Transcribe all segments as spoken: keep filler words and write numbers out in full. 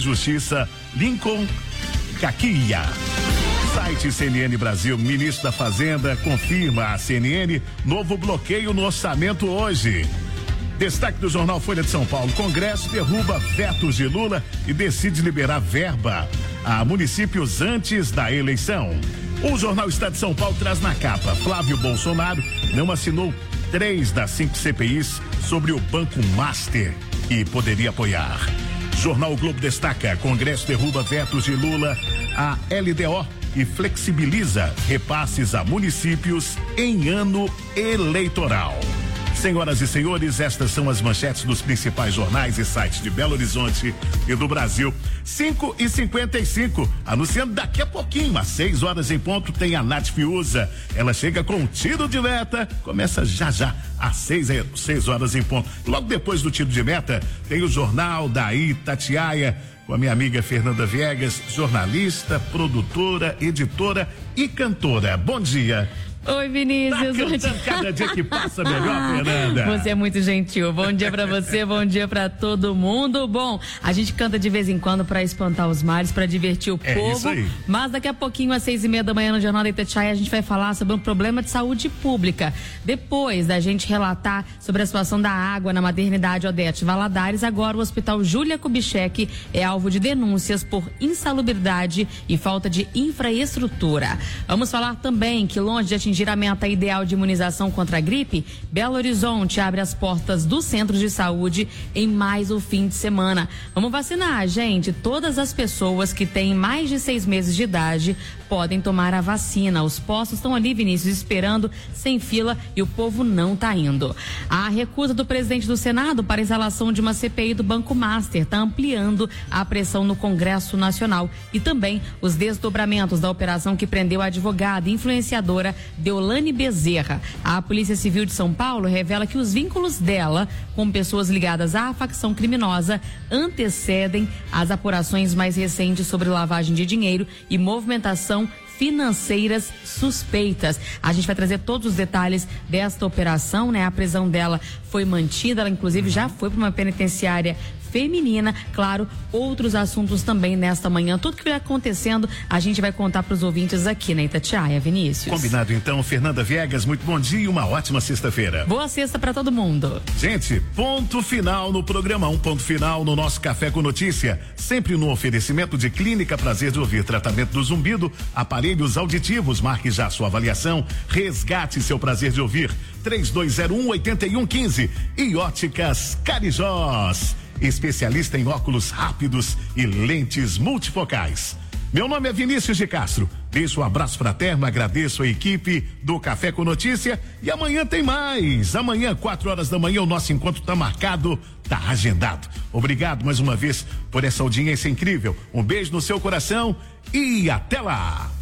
Justiça Lincoln Caquia. Site C N N Brasil, ministro da Fazenda confirma a C N N novo bloqueio no orçamento hoje. Destaque do jornal Folha de São Paulo: Congresso derruba vetos de Lula e decide liberar verba a municípios antes da eleição. O jornal Estado de São Paulo traz na capa: Flávio Bolsonaro não assinou três das cinco C P Is sobre o Banco Master que poderia apoiar. Jornal o Globo destaca: Congresso derruba vetos de Lula à L D O e flexibiliza repasses a municípios em ano eleitoral. Senhoras e senhores, estas são as manchetes dos principais jornais e sites de Belo Horizonte e do Brasil. cinco e cinquenta e cinco, anunciando daqui a pouquinho, às seis horas em ponto, tem a Nath Fiuza. Ela chega com um tiro de meta, começa já já, às seis, seis horas em ponto. Logo depois do tiro de meta, tem o jornal da Itatiaia, com a minha amiga Fernanda Viegas, jornalista, produtora, editora e cantora. Bom dia. Oi, Vinícius. Tá cantando cada dia que passa melhor, Fernanda. Você é muito gentil. Bom dia pra você, bom dia pra todo mundo. Bom, a gente canta de vez em quando pra espantar os males, pra divertir o é povo. Isso aí. Mas daqui a pouquinho, às seis e meia da manhã, no Jornal da Itatiaia, a gente vai falar sobre um problema de saúde pública. Depois da gente relatar sobre a situação da água na maternidade Odete Valadares, agora o Hospital Júlia Kubitschek é alvo de denúncias por insalubridade e falta de infraestrutura. Vamos falar também que, longe de atingir a meta ideal de imunização contra a gripe, Belo Horizonte abre as portas dos centros de saúde em mais um fim de semana. Vamos vacinar, gente. Todas as pessoas que têm mais de seis meses de idade podem tomar a vacina. Os postos estão ali, Vinícius, esperando sem fila e o povo não está indo. A recusa do presidente do Senado para a instalação de uma C P I do Banco Master está ampliando a pressão no Congresso Nacional e também os desdobramentos da operação que prendeu a advogada e influenciadora Deolane Bezerra. A Polícia Civil de São Paulo revela que os vínculos dela com pessoas ligadas à facção criminosa antecedem as apurações mais recentes sobre lavagem de dinheiro e movimentação financeiras suspeitas. A gente vai trazer todos os detalhes desta operação, né? A prisão dela foi mantida, ela inclusive já foi para uma penitenciária feminina. Claro, outros assuntos também nesta manhã. Tudo que vai acontecendo, a gente vai contar para os ouvintes aqui na Itatiaia, Vinícius. Combinado então, Fernanda Viegas, muito bom dia e uma ótima sexta-feira. Boa sexta para todo mundo. Gente, ponto final no programa, um ponto final no nosso Café com Notícia, sempre no oferecimento de Clínica Prazer de Ouvir, tratamento do zumbido, aparelhos auditivos, marque já sua avaliação, resgate seu prazer de ouvir, três dois zero um, oito um um cinco e Óticas Carijós, especialista em óculos rápidos e lentes multifocais. Meu nome é Vinícius de Castro. Deixo um abraço fraterno, agradeço a equipe do Café com Notícia e amanhã tem mais. Amanhã, quatro horas da manhã, o nosso encontro está marcado, está agendado. Obrigado mais uma vez por essa audiência incrível. Um beijo no seu coração e até lá.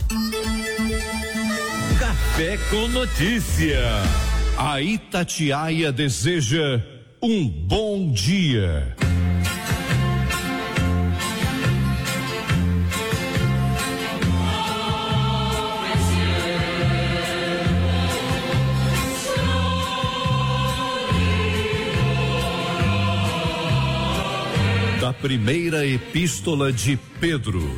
Café com Notícia. A Itatiaia deseja um bom dia. Da primeira epístola de Pedro.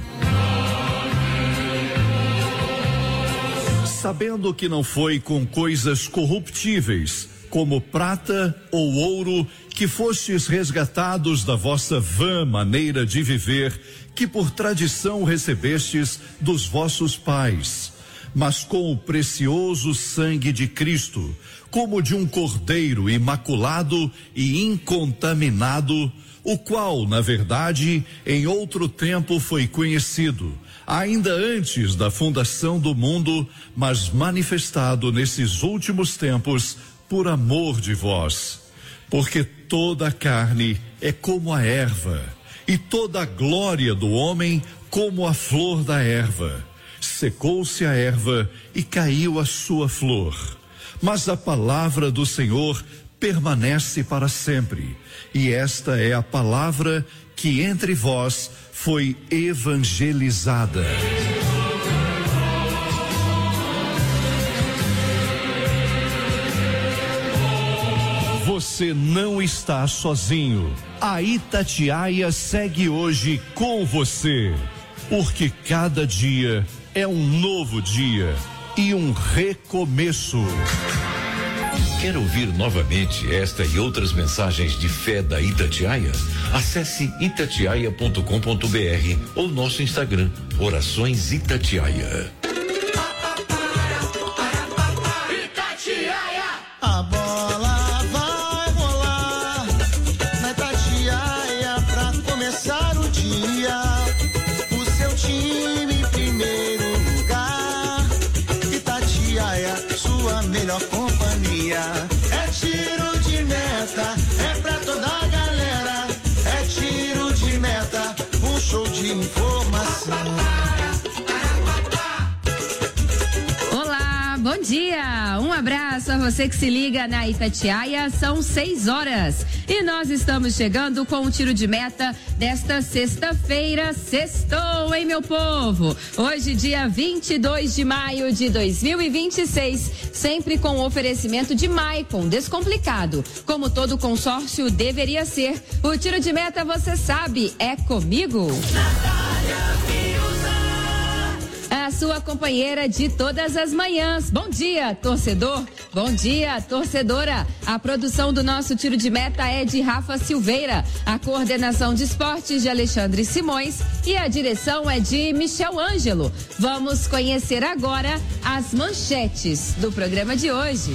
Sabendo que não foi com coisas corruptíveis, como prata ou ouro, que fostes resgatados da vossa vã maneira de viver, que por tradição recebestes dos vossos pais, mas com o precioso sangue de Cristo, como de um cordeiro imaculado e incontaminado, o qual, na verdade, em outro tempo foi conhecido, ainda antes da fundação do mundo, mas manifestado nesses últimos tempos por amor de vós. Porque toda a carne é como a erva, e toda a glória do homem como a flor da erva. Secou-se a erva e caiu a sua flor. Mas a palavra do Senhor permanece para sempre. E esta é a palavra que entre vós foi evangelizada. você não está sozinho. A Itatiaia segue hoje com você, porque cada dia é um novo dia e um recomeço. Quer ouvir novamente esta e outras mensagens de fé da Itatiaia? Acesse itatiaia ponto com ponto br ou nosso Instagram, Orações Itatiaia. A bola vai rolar na Itatiaia pra começar o dia. O seu time em primeiro lugar. Itatiaia, sua melhor companhia. É tiro de meta, é pra toda a galera. É tiro de meta, um show de informação. Olá, bom dia. Um abraço a você que se liga na Itatiaia. São seis horas e nós estamos chegando com o tiro de meta desta sexta-feira. Sextou, hein, meu povo? Hoje, dia vinte e dois de maio de dois mil e vinte e seis, sempre com o oferecimento de Maicon, descomplicado, como todo consórcio deveria ser. O tiro de meta, você sabe, é comigo. A sua companheira de todas as manhãs. Bom dia, torcedor. Bom dia, torcedora. A produção do nosso tiro de meta é de Rafa Silveira. A coordenação de esportes de Alexandre Simões e a direção é de Michel Ângelo. Vamos conhecer agora as manchetes do programa de hoje.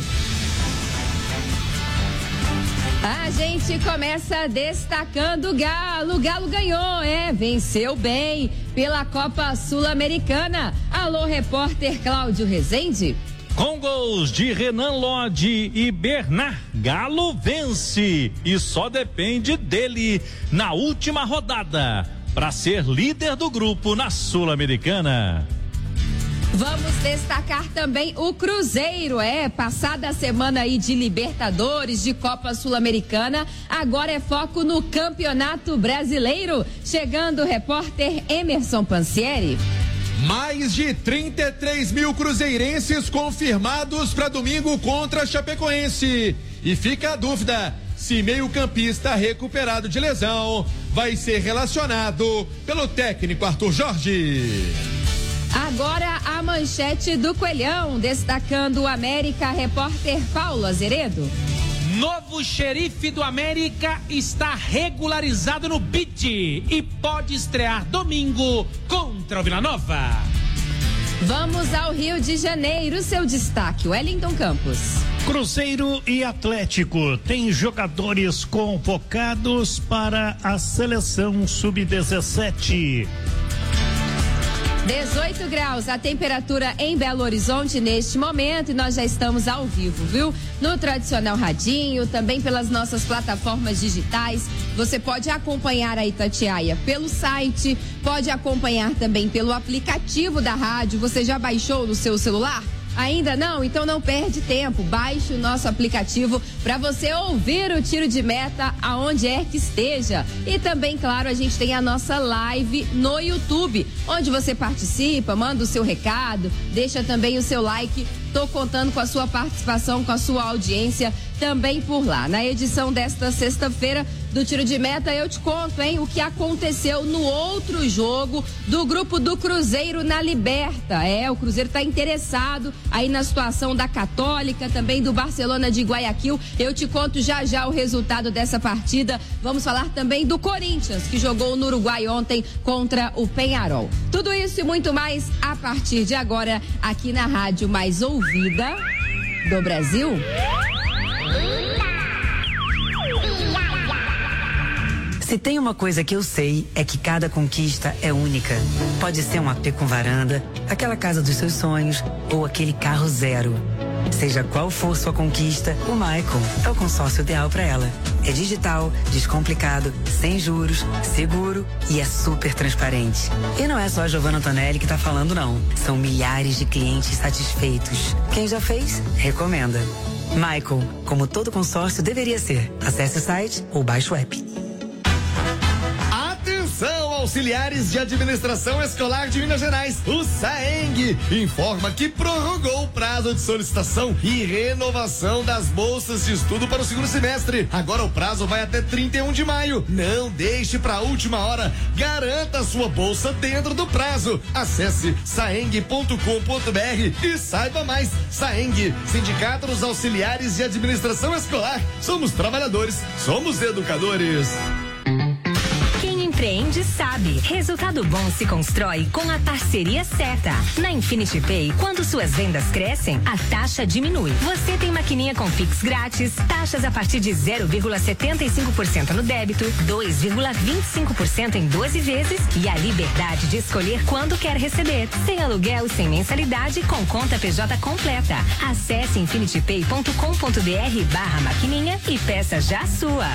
A gente começa destacando o Galo. O Galo ganhou, é, venceu bem pela Copa Sul-Americana. Alô, repórter Cláudio Rezende. Com gols de Renan Lodge e Bernard, Galo vence e só depende dele na última rodada para ser líder do grupo na Sul-Americana. Vamos destacar também o Cruzeiro, é, passada a semana aí de Libertadores, de Copa Sul-Americana, agora é foco no Campeonato Brasileiro. Chegando o repórter Emerson Pansieri. Mais de trinta e três mil cruzeirenses confirmados para domingo contra a Chapecoense. E fica a dúvida se meio-campista recuperado de lesão vai ser relacionado pelo técnico Arthur Jorge. Agora a manchete do Coelhão, destacando o América, repórter Paulo Azeredo. Novo xerife do América está regularizado no B I D e pode estrear domingo contra o Vila Nova. Vamos ao Rio de Janeiro, seu destaque, Wellington Campos. Cruzeiro e Atlético têm jogadores convocados para a seleção sub dezessete. dezoito graus a temperatura em Belo Horizonte neste momento e nós já estamos ao vivo, viu? No tradicional radinho, também pelas nossas plataformas digitais. Você pode acompanhar a Itatiaia pelo site, pode acompanhar também pelo aplicativo da rádio. Você já baixou no seu celular? Ainda não? Então não perde tempo. Baixe o nosso aplicativo para você ouvir o tiro de meta aonde é que esteja. E também, claro, a gente tem a nossa live no YouTube, onde você participa, manda o seu recado, deixa também o seu like. Tô contando com a sua participação, com a sua audiência também por lá. Na edição desta sexta-feira do Tiro de Meta, eu te conto, hein, o que aconteceu no outro jogo do grupo do Cruzeiro na Liberta. É, o Cruzeiro tá interessado aí na situação da Católica, também do Barcelona de Guayaquil. Eu te conto já já o resultado dessa partida. Vamos falar também do Corinthians, que jogou no Uruguai ontem contra o Peñarol. Tudo isso e muito mais a partir de agora aqui na rádio mais ouvida do Brasil. Se tem uma coisa que eu sei, é que cada conquista é única. Pode ser um A P com varanda, aquela casa dos seus sonhos ou aquele carro zero. Seja qual for sua conquista, o Maicon é o consórcio ideal para ela. É digital, descomplicado, sem juros, seguro e é super transparente. E não é só a Giovanna Antonelli que tá falando, não. São milhares de clientes satisfeitos. Quem já fez, recomenda. Maicon, como todo consórcio deveria ser. Acesse o site ou baixe o app. Atenção Auxiliares de Administração Escolar de Minas Gerais, o SAENG, informa que prorrogou o prazo de solicitação e renovação das bolsas de estudo para o segundo semestre. Agora o prazo vai até trinta e um de maio. Não deixe para a última hora. Garanta a sua bolsa dentro do prazo. Acesse saeng ponto com ponto br e saiba mais. SAENG, Sindicato dos Auxiliares de Administração Escolar. Somos trabalhadores, somos educadores. Empreende sabe. Resultado bom se constrói com a parceria certa. Na Infinity Pay, quando suas vendas crescem, a taxa diminui. Você tem maquininha com Pix grátis, taxas a partir de zero vírgula setenta e cinco por cento no débito, dois vírgula vinte e cinco por cento em doze vezes e a liberdade de escolher quando quer receber. Sem aluguel, sem mensalidade, com conta P J completa. Acesse infinitypay ponto com ponto br barra maquininha e peça já a sua.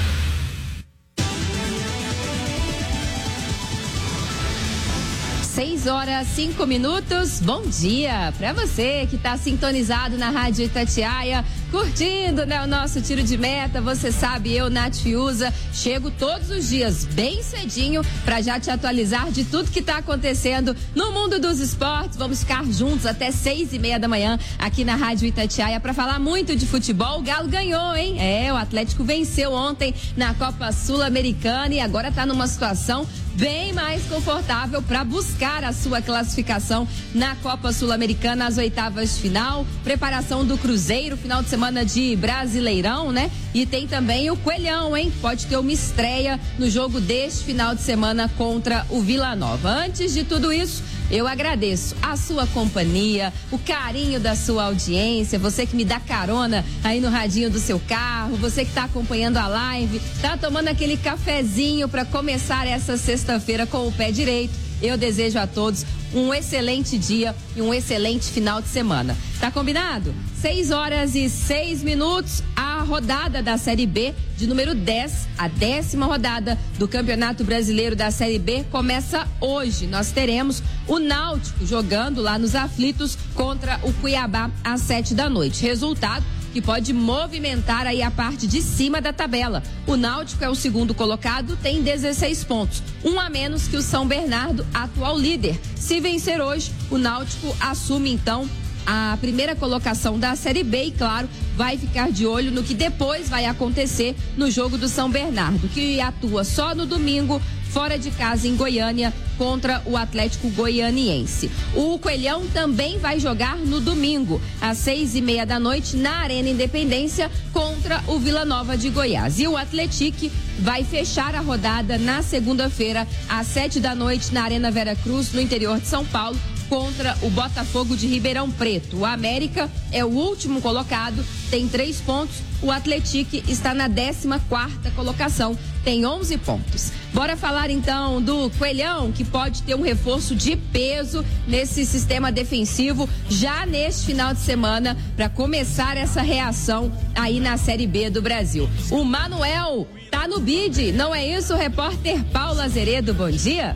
seis horas, cinco minutos. Bom dia para você que está sintonizado na Rádio Itatiaia, curtindo, né, o nosso tiro de meta. Você sabe, eu, Nath Fiuza, chego todos os dias bem cedinho para já te atualizar de tudo que está acontecendo no mundo dos esportes. Vamos ficar juntos até seis e meia da manhã aqui na Rádio Itatiaia para falar muito de futebol. O Galo ganhou, hein? É, o Atlético venceu ontem na Copa Sul-Americana e agora está numa situação bem mais confortável para buscar a sua classificação na Copa Sul-Americana, às oitavas de final. Preparação do Cruzeiro, final de semana de Brasileirão, né? E tem também o Coelhão, hein? Pode ter uma estreia no jogo deste final de semana contra o Vila Nova. Antes de tudo isso, eu agradeço a sua companhia, o carinho da sua audiência, você que me dá carona aí no radinho do seu carro, você que está acompanhando a live, tá tomando aquele cafezinho para começar essa sexta-feira com o pé direito. Eu desejo a todos um excelente dia e um excelente final de semana. Tá combinado? seis horas e seis minutos, a rodada da Série B de número dez, a décima rodada do Campeonato Brasileiro da Série B começa hoje. Nós teremos o Náutico jogando lá nos Aflitos contra o Cuiabá às sete da noite. Resultado que pode movimentar aí a parte de cima da tabela. O Náutico é o segundo colocado, tem dezesseis pontos, um a menos que o São Bernardo, atual líder. Se vencer hoje, o Náutico assume então a primeira colocação da Série B e, claro, vai ficar de olho no que depois vai acontecer no jogo do São Bernardo, que atua só no domingo, fora de casa em Goiânia, contra o Atlético Goianiense. O Coelhão também vai jogar no domingo, às seis e meia da noite, na Arena Independência, contra o Vila Nova de Goiás. E o Atlético vai fechar a rodada na segunda-feira, às sete da noite, na Arena Vera Cruz, no interior de São Paulo, contra o Botafogo de Ribeirão Preto. O América é o último colocado, tem três pontos. O Atlético está na décima quarta colocação, tem onze pontos. Bora falar então do Coelhão, que pode ter um reforço de peso nesse sistema defensivo já neste final de semana para começar essa reação aí na Série B do Brasil. O Manuel tá no bid, não é isso, repórter Paulo Azeredo? Bom dia.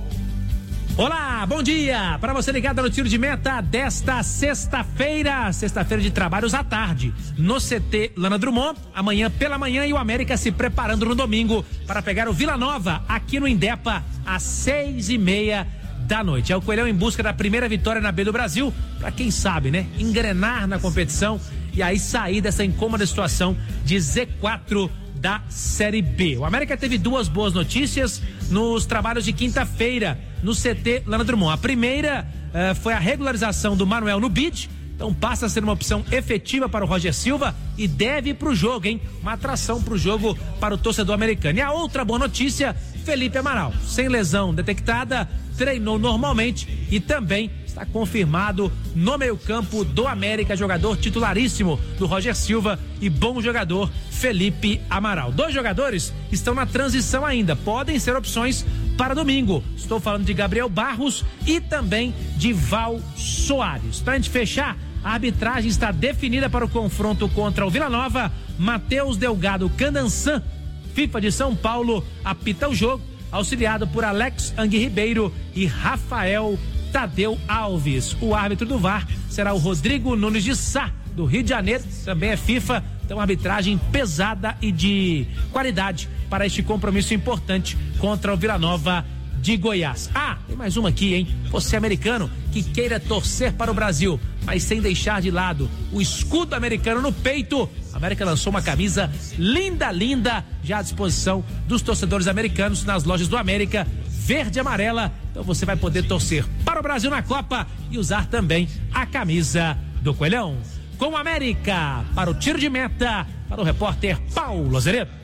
Olá, bom dia para você ligado no tiro de meta desta sexta-feira, sexta-feira de trabalhos à tarde, no C T Lana Drummond, amanhã pela manhã, e o América se preparando no domingo para pegar o Vila Nova aqui no Indepa às seis e meia da noite. É o Coelhão em busca da primeira vitória na B do Brasil, para quem sabe, né, engrenar na competição e aí sair dessa incômoda situação de Z quatro da Série B. O América teve duas boas notícias nos trabalhos de quinta-feira no C T Lana Drummond. A primeira uh, foi a regularização do Manuel no bid, então passa a ser uma opção efetiva para o Roger Silva e deve ir para o jogo, hein? Uma atração para o jogo para o torcedor americano. E a outra boa notícia, Felipe Amaral, sem lesão detectada, treinou normalmente e também está confirmado no meio-campo do América, jogador titularíssimo do Roger Silva e bom jogador Felipe Amaral. Dois jogadores estão na transição ainda, podem ser opções para domingo. Estou falando de Gabriel Barros e também de Val Soares. Para a gente fechar, a arbitragem está definida para o confronto contra o Vila Nova. Matheus Delgado Candançan, FIFA de São Paulo, apita o jogo, auxiliado por Alex Angui Ribeiro e Rafael Tadeu Alves. O árbitro do V A R será o Rodrigo Nunes de Sá, do Rio de Janeiro, também é FIFA, então arbitragem pesada e de qualidade para este compromisso importante contra o Vila Nova de Goiás. Ah, tem mais uma aqui, hein? Você americano que queira torcer para o Brasil, mas sem deixar de lado o escudo americano no peito, a América lançou uma camisa linda, linda, já à disposição dos torcedores americanos nas lojas do América, verde e amarela. Então você vai poder torcer para o Brasil na Copa e usar também a camisa do Coelhão. Com o América, para o tiro de meta, para o repórter Paulo Azeredo.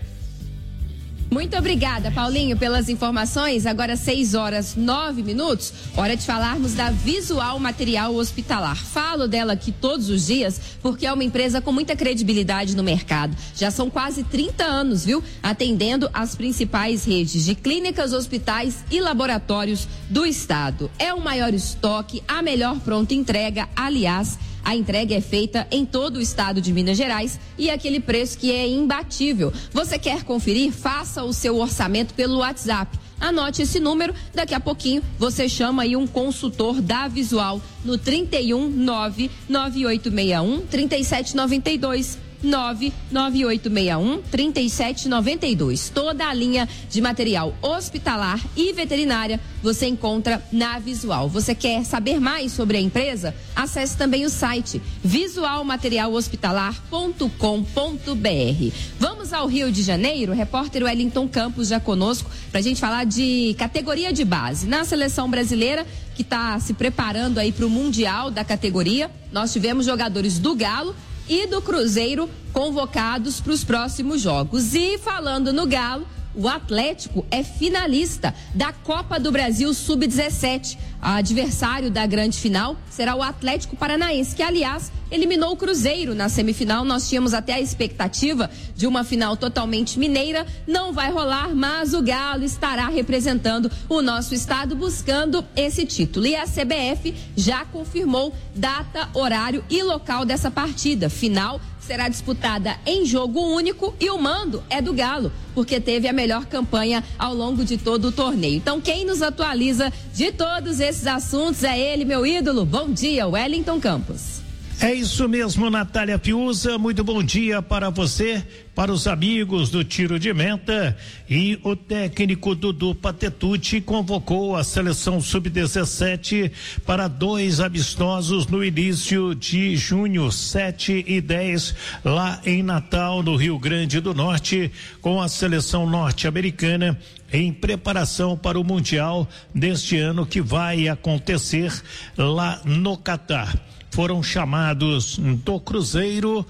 Muito obrigada, Paulinho, pelas informações. Agora seis horas nove minutos, hora de falarmos da Visual Material Hospitalar. Falo dela aqui todos os dias porque é uma empresa com muita credibilidade no mercado. Já são quase trinta anos, viu? Atendendo as principais redes de clínicas, hospitais e laboratórios do estado. É o maior estoque, a melhor pronta entrega, aliás. A entrega é feita em todo o estado de Minas Gerais e aquele preço que é imbatível. Você quer conferir? Faça o seu orçamento pelo WhatsApp. Anote esse número, daqui a pouquinho você chama aí um consultor da Visual no trinta e um, nove nove oito seis um, três sete nove dois. nove nove oito seis um, três sete nove dois. Toda a linha de material hospitalar e veterinária você encontra na Visual. Você quer saber mais sobre a empresa? Acesse também o site visual material hospitalar ponto com ponto br. Vamos ao Rio de Janeiro, o repórter Wellington Campos já conosco pra gente falar de categoria de base. Na seleção brasileira, que está se preparando aí para o Mundial da categoria, nós tivemos jogadores do Galo e do Cruzeiro convocados para os próximos jogos. E falando no Galo, o Atlético é finalista da Copa do Brasil sub dezessete. O adversário da grande final será o Atlético Paranaense, que, aliás, eliminou o Cruzeiro na semifinal. Nós tínhamos até a expectativa de uma final totalmente mineira. Não vai rolar, mas o Galo estará representando o nosso estado buscando esse título. E a C B F já confirmou data, horário e local dessa partida. Final será disputada em jogo único e o mando é do Galo, porque teve a melhor campanha ao longo de todo o torneio. Então, quem nos atualiza de todos esses assuntos é ele, meu ídolo. Bom dia, Wellington Campos. É isso mesmo, Natália Fiuza, muito bom dia para você, para os amigos do Tiro de Meta. E o técnico Dudu Patetucci convocou a seleção sub dezessete para dois amistosos no início de junho, sete e dez, lá em Natal, no Rio Grande do Norte, com a seleção norte-americana, em preparação para o Mundial deste ano que vai acontecer lá no Catar. Foram chamados do Cruzeiro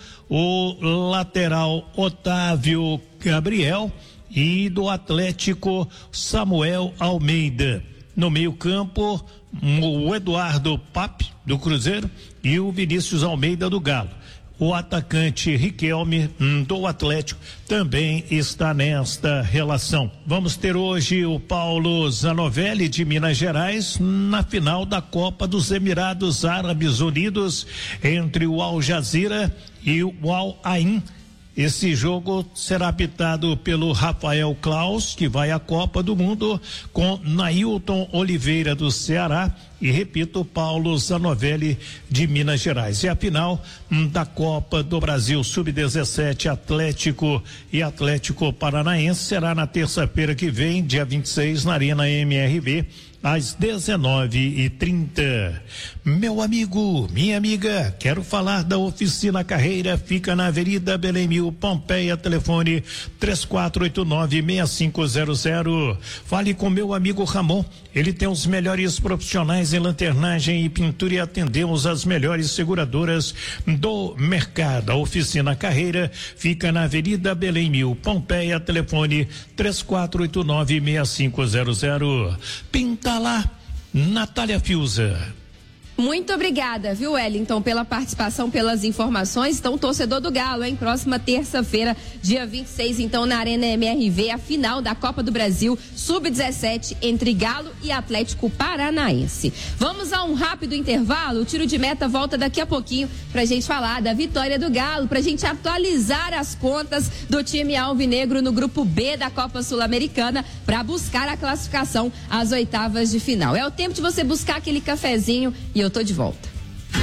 o lateral Otávio Gabriel e do Atlético Samuel Almeida. No meio-campo, o Eduardo Pape do Cruzeiro e o Vinícius Almeida do Galo. O atacante Riquelme do Atlético também está nesta relação. Vamos ter hoje o Paulo Zanovelli de Minas Gerais na final da Copa dos Emirados Árabes Unidos entre o Al Jazeera e o Al Ain. Esse jogo será apitado pelo Rafael Klaus, que vai à Copa do Mundo, com Nailton Oliveira do Ceará e, repito, Paulo Zanovelli de Minas Gerais. E a final da Copa do Brasil sub dezessete, Atlético e Atlético Paranaense, será na terça-feira que vem, dia vinte e seis, na Arena M R V, às dezenove e trinta. Meu amigo, minha amiga, quero falar da Oficina Carreira, fica na Avenida Belém Mil, Pompeia, telefone três quatro oito nove, seis cinco zero zero. Fale com meu amigo Ramon, ele tem os melhores profissionais em lanternagem e pintura e atendemos as melhores seguradoras do mercado. A Oficina Carreira fica na Avenida Belém Mil, Pompeia, telefone três quatro oito nove, seis cinco zero zero. Pinta lá, Natália Fiuza. Muito obrigada, viu, Wellington, pela participação, pelas informações. Então, torcedor do Galo, hein? Próxima terça-feira, dia vinte e seis, então, na Arena M R V, a final da Copa do Brasil sub dezessete entre Galo e Atlético Paranaense. Vamos a um rápido intervalo. O Tiro de Meta volta daqui a pouquinho pra gente falar da vitória do Galo, pra gente atualizar as contas do time alvinegro no grupo B da Copa Sul-Americana pra buscar a classificação às oitavas de final. É o tempo de você buscar aquele cafezinho e eu tô de volta. O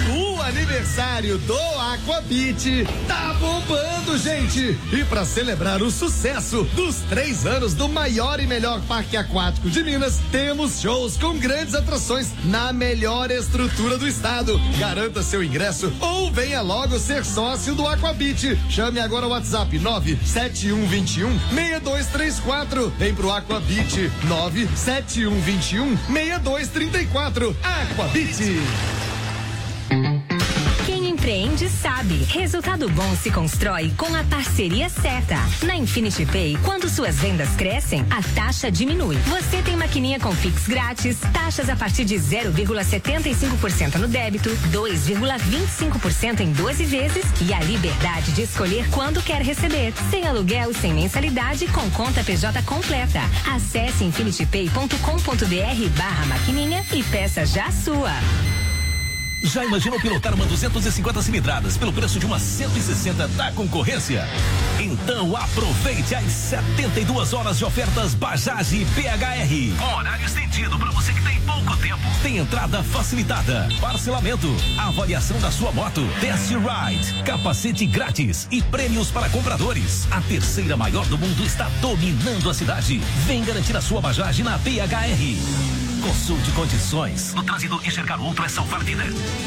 aniversário do Aquabit tá bombando, gente! E para celebrar o sucesso dos três anos do maior e melhor parque aquático de Minas, temos shows com grandes atrações na melhor estrutura do estado. Garanta seu ingresso ou venha logo ser sócio do Aquabit. Chame agora o WhatsApp nove sete um dois um seis dois três quatro. Vem pro Aquabit nove sete um dois um seis dois três quatro. Aquabit. Quem empreende sabe. Resultado bom se constrói com a parceria certa. Na Infinity Pay, quando suas vendas crescem, a taxa diminui. Você tem maquininha com Pix grátis, taxas a partir de zero vírgula setenta e cinco por cento no débito, dois vírgula vinte e cinco por cento em doze vezes e a liberdade de escolher quando quer receber. Sem aluguel e sem mensalidade, com conta P J completa. Acesse infinitypay ponto com ponto br barra maquininha e peça já a sua. Já imaginou pilotar uma duzentas e cinquenta cilindradas pelo preço de uma cento e sessenta da concorrência? Então aproveite as setenta e duas horas de ofertas Bajaj B H R. Com horário estendido para você que tem pouco tempo. Tem entrada facilitada, parcelamento, avaliação da sua moto, test ride, capacete grátis e prêmios para compradores. A terceira maior do mundo está dominando a cidade. Vem garantir a sua Bajaj na B H R. Consulte condições. No trânsito, enxergar outro é salvar vida.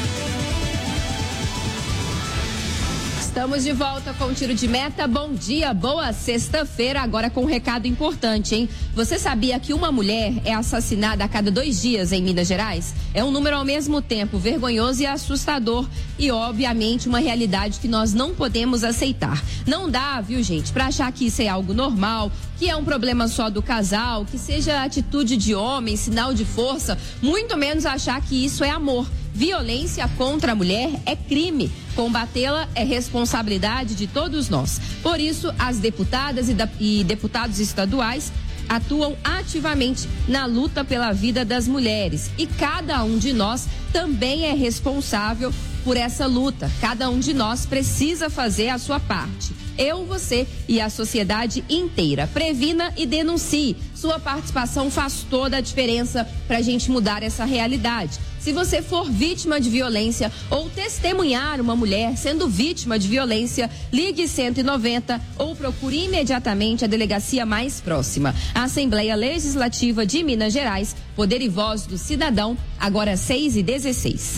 Estamos de volta com o Tiro de Meta. Bom dia, boa sexta-feira. Agora com um recado importante, hein? Você sabia que uma mulher é assassinada a cada dois dias em Minas Gerais? É um número ao mesmo tempo vergonhoso e assustador e, obviamente, uma realidade que nós não podemos aceitar. Não dá, viu, gente, pra achar que isso é algo normal, que é um problema só do casal, que seja atitude de homem, sinal de força, muito menos achar que isso é amor. Violência contra a mulher é crime. Combatê-la é responsabilidade de todos nós. Por isso, as deputadas e, da, e deputados estaduais atuam ativamente na luta pela vida das mulheres. E cada um de nós também é responsável por essa luta. Cada um de nós precisa fazer a sua parte. Eu, você e a sociedade inteira. Previna e denuncie. Sua participação faz toda a diferença para a gente mudar essa realidade. Se você for vítima de violência ou testemunhar uma mulher sendo vítima de violência, ligue cento e noventa ou procure imediatamente a delegacia mais próxima. A Assembleia Legislativa de Minas Gerais, Poder e Voz do Cidadão, agora seis e dezesseis.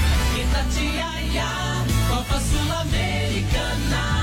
Copa Sul-Americana.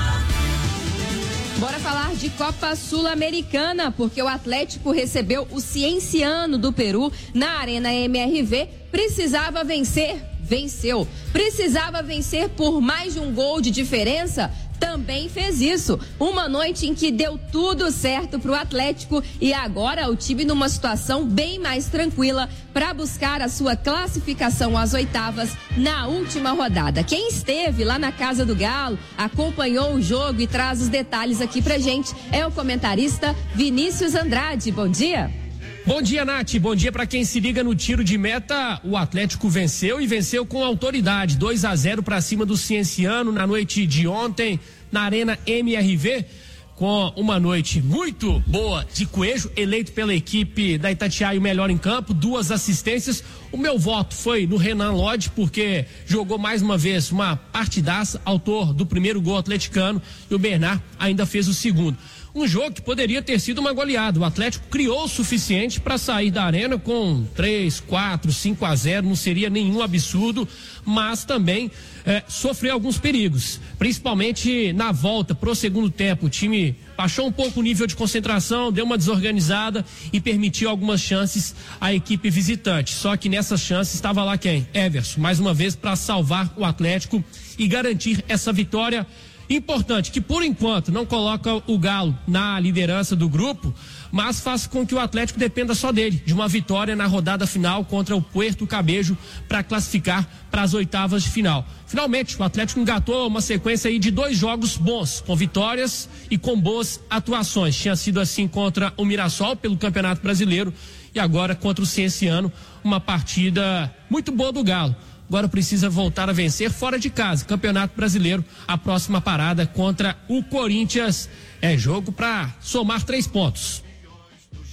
Bora falar de Copa Sul-Americana, porque o Atlético recebeu o Cienciano do Peru na Arena M R V. Precisava vencer, venceu. Precisava vencer por mais de um gol de diferença, também fez isso. Uma noite em que deu tudo certo pro Atlético e agora o time numa situação bem mais tranquila para buscar a sua classificação às oitavas na última rodada. Quem esteve lá na Casa do Galo, acompanhou o jogo e traz os detalhes aqui pra gente é o comentarista Vinícius Andrade. Bom dia. Bom dia, Nath. Bom dia para quem se liga no Tiro de Meta. O Atlético venceu e venceu com autoridade. dois a zero para cima do Cienciano na noite de ontem na Arena M R V, com uma noite muito boa de Coelho, eleito pela equipe da Itatiaia o melhor em campo, duas assistências. O meu voto foi no Renan Lodge, porque jogou mais uma vez uma partidaça, autor do primeiro gol atleticano, e o Bernard ainda fez o segundo. Um jogo que poderia ter sido uma goleada. O Atlético criou o suficiente para sair da arena com três, quatro, cinco a zero, não seria nenhum absurdo, mas também eh, sofreu alguns perigos, principalmente na volta pro segundo tempo. O time baixou um pouco o nível de concentração, deu uma desorganizada e permitiu algumas chances à equipe visitante. Só que nessas chances estava lá quem? Everson, mais uma vez para salvar o Atlético e garantir essa vitória importante, que por enquanto não coloca o Galo na liderança do grupo, mas faz com que o Atlético dependa só dele, de uma vitória na rodada final contra o Puerto Cabejo para classificar para as oitavas de final. Finalmente, o Atlético engatou uma sequência aí de dois jogos bons, com vitórias e com boas atuações. Tinha sido assim contra o Mirassol pelo Campeonato Brasileiro e agora contra o Cienciano, uma partida muito boa do Galo. Agora precisa voltar a vencer fora de casa. Campeonato Brasileiro, a próxima parada contra o Corinthians. É jogo para somar três pontos.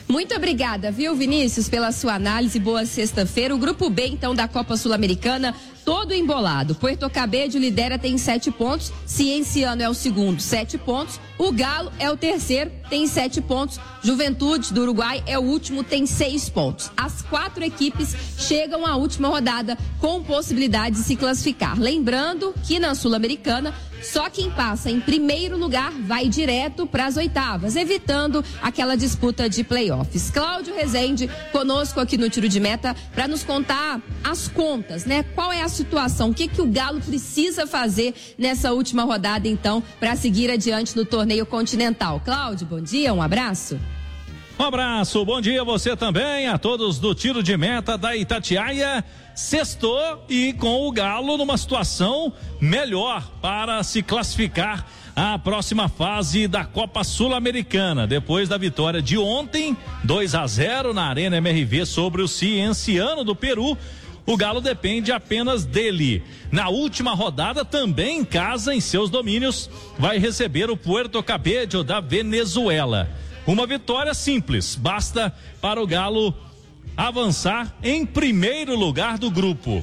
Muito obrigada, viu, Vinícius, pela sua análise. Boa sexta-feira. O grupo B, então, da Copa Sul-Americana, todo embolado. Puerto Cabello lidera, tem sete pontos. Cienciano é o segundo, sete pontos. O Galo é o terceiro, tem sete pontos. Juventude do Uruguai é o último, tem seis pontos. As quatro equipes chegam à última rodada com possibilidade de se classificar. Lembrando que na Sul-Americana, só quem passa em primeiro lugar vai direto para as oitavas, evitando aquela disputa de playoffs. Cláudio Rezende, conosco aqui no Tiro de Meta, para nos contar as contas, né? Qual é a situação? O que, que o Galo precisa fazer nessa última rodada, então, para seguir adiante no torneio continental? Cláudio, bom dia, um abraço. Um abraço, bom dia a você também, a todos do Tiro de Meta da Itatiaia. Sextou e com o Galo numa situação melhor para se classificar à próxima fase da Copa Sul-Americana. Depois da vitória de ontem, dois a zero na Arena M R V sobre o Cienciano do Peru, o Galo depende apenas dele. Na última rodada, também em casa, em seus domínios, vai receber o Puerto Cabello da Venezuela. Uma vitória simples, basta para o Galo avançar em primeiro lugar do grupo.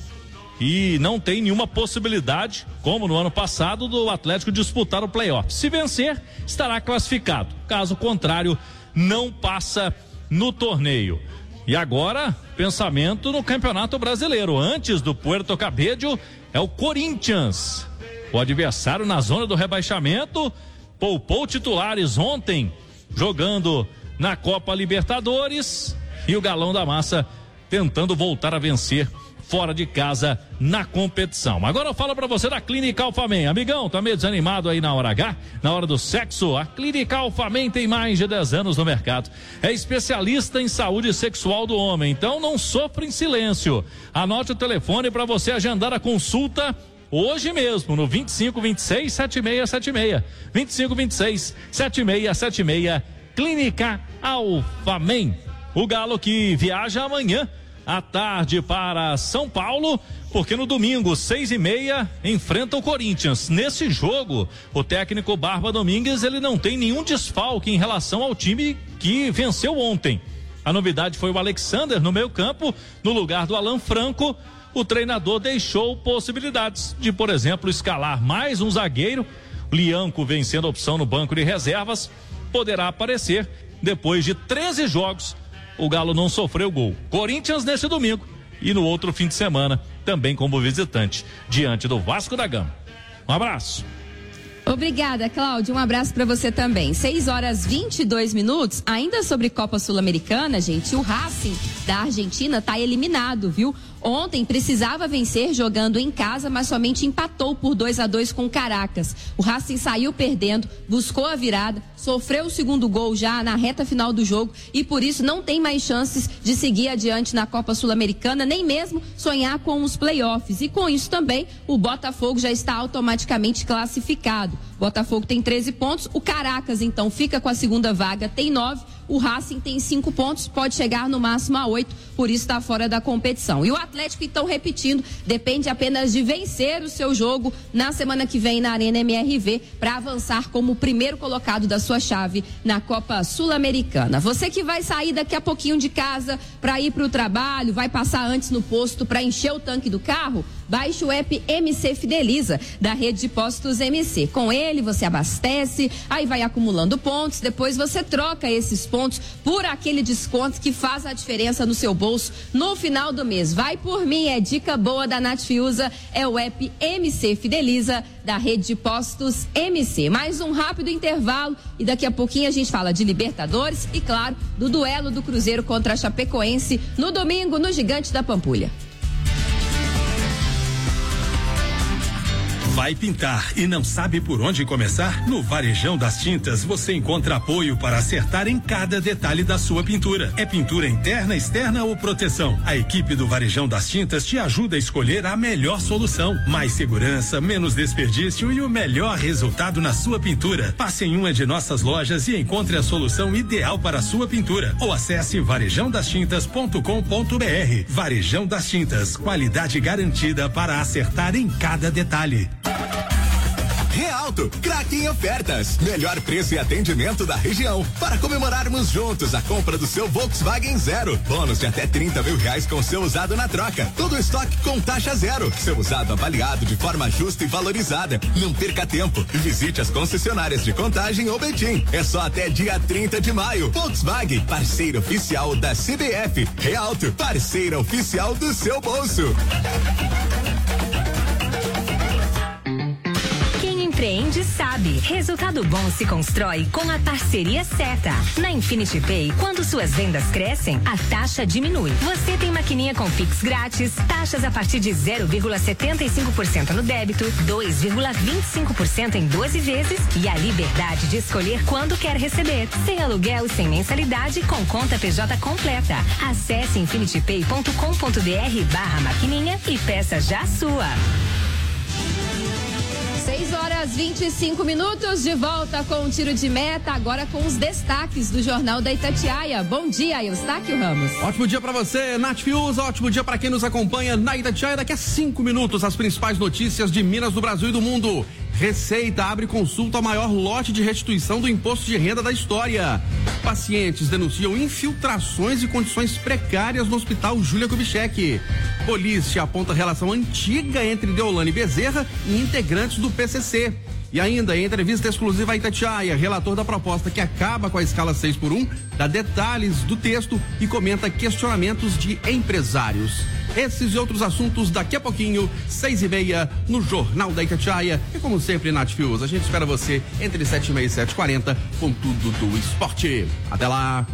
E não tem nenhuma possibilidade, como no ano passado, do Atlético disputar o playoff. Se vencer, estará classificado. Caso contrário, não passa no torneio. E agora, pensamento no Campeonato Brasileiro. Antes do Puerto Cabello, é o Corinthians. O adversário na zona do rebaixamento poupou titulares ontem, jogando na Copa Libertadores, e o Galão da Massa tentando voltar a vencer fora de casa na competição. Agora eu falo pra você da Clínica Alphamen. Amigão, tá meio desanimado aí na hora H? Na hora do sexo? A Clínica Alphamen tem mais de dez anos no mercado. É especialista em saúde sexual do homem, então não sofra em silêncio. Anote o telefone pra você agendar a consulta hoje mesmo, no vinte e cinco, vinte e seis, setenta e seis setenta e seis. vinte e cinco, vinte e seis, setenta e seis setenta e seis. Clínica Alphamen. O Galo que viaja amanhã à tarde para São Paulo, porque no domingo, seis e meia, enfrenta o Corinthians. Nesse jogo, o técnico Barba Domingues, ele não tem nenhum desfalque em relação ao time que venceu ontem. A novidade foi o Alexander no meio campo, no lugar do Alan Franco. O treinador deixou possibilidades de, por exemplo, escalar mais um zagueiro. Lianco, vencendo a opção no banco de reservas, poderá aparecer depois de treze jogos. O Galo não sofreu gol. Corinthians nesse domingo e no outro fim de semana também como visitante diante do Vasco da Gama. Um abraço. Obrigada, Cláudio. Um abraço para você também. seis horas e vinte e dois minutos. Ainda sobre Copa Sul-Americana, gente, o Racing da Argentina tá eliminado, viu? Ontem precisava vencer jogando em casa, mas somente empatou por dois a dois com o Caracas. O Racing saiu perdendo, buscou a virada, sofreu o segundo gol já na reta final do jogo e por isso não tem mais chances de seguir adiante na Copa Sul-Americana, nem mesmo sonhar com os playoffs. E com isso também o Botafogo já está automaticamente classificado. Botafogo tem treze pontos, o Caracas então fica com a segunda vaga, tem nove. O Racing tem cinco pontos, pode chegar no máximo a oito, por isso está fora da competição. E o Atlético, então, repetindo, depende apenas de vencer o seu jogo na semana que vem na Arena M R V para avançar como o primeiro colocado da sua chave na Copa Sul-Americana. Você que vai sair daqui a pouquinho de casa para ir para o trabalho, vai passar antes no posto para encher o tanque do carro, baixe o app M C Fideliza da rede de postos M C. Com ele você abastece, aí vai acumulando pontos, depois você troca esses pontos por aquele desconto que faz a diferença no seu bolso no final do mês. Vai por mim, é dica boa da Nath Fiuza, é o app M C Fideliza da rede de postos M C. Mais um rápido intervalo e daqui a pouquinho a gente fala de Libertadores e, claro, do duelo do Cruzeiro contra a Chapecoense no domingo no Gigante da Pampulha. Vai pintar e não sabe por onde começar? No Varejão das Tintas você encontra apoio para acertar em cada detalhe da sua pintura. É pintura interna, externa ou proteção? A equipe do Varejão das Tintas te ajuda a escolher a melhor solução. Mais segurança, menos desperdício e o melhor resultado na sua pintura. Passe em uma de nossas lojas e encontre a solução ideal para a sua pintura. Ou acesse varejão das tintas ponto com ponto br. Varejão das Tintas, qualidade garantida para acertar em cada detalhe. Realto, craque em ofertas. Melhor preço e atendimento da região. Para comemorarmos juntos a compra do seu Volkswagen Zero. Bônus de até trinta mil reais com seu usado na troca. Todo estoque com taxa zero. Seu usado avaliado de forma justa e valorizada. Não perca tempo. Visite as concessionárias de Contagem ou Betim. É só até dia trinta de maio. Volkswagen, parceiro oficial da C B F. Realto, parceira oficial do seu bolso. Empreende sabe. Resultado bom se constrói com a parceria certa. Na Infinity Pay, quando suas vendas crescem, a taxa diminui. Você tem maquininha com Pix grátis, taxas a partir de zero vírgula setenta e cinco por cento no débito, dois vírgula vinte e cinco por cento em doze vezes e a liberdade de escolher quando quer receber. Sem aluguel e sem mensalidade, com conta P J completa. Acesse infinitypay ponto com ponto br barra maquininha e peça já a sua. seis horas e vinte e cinco minutos, de volta com o Tiro de Meta, agora com os destaques do Jornal da Itatiaia. Bom dia, Eustáquio Ramos. Ótimo dia pra você, Nath Fiuza, ótimo dia pra quem nos acompanha na Itatiaia. Daqui a cinco minutos, as principais notícias de Minas, do Brasil e do mundo. Receita abre consulta ao maior lote de restituição do imposto de renda da história. Pacientes denunciam infiltrações e condições precárias no Hospital Júlia Kubitschek. Polícia aponta relação antiga entre Deolane Bezerra e integrantes do P C C. E ainda, em entrevista exclusiva à Itatiaia, relator da proposta que acaba com a escala seis por um, dá detalhes do texto e comenta questionamentos de empresários. Esses e outros assuntos daqui a pouquinho, seis e meia, no Jornal da Itatiaia. E como sempre, Nath Fiuza, a gente espera você entre sete e meia e sete e quarenta com tudo do esporte. Até lá!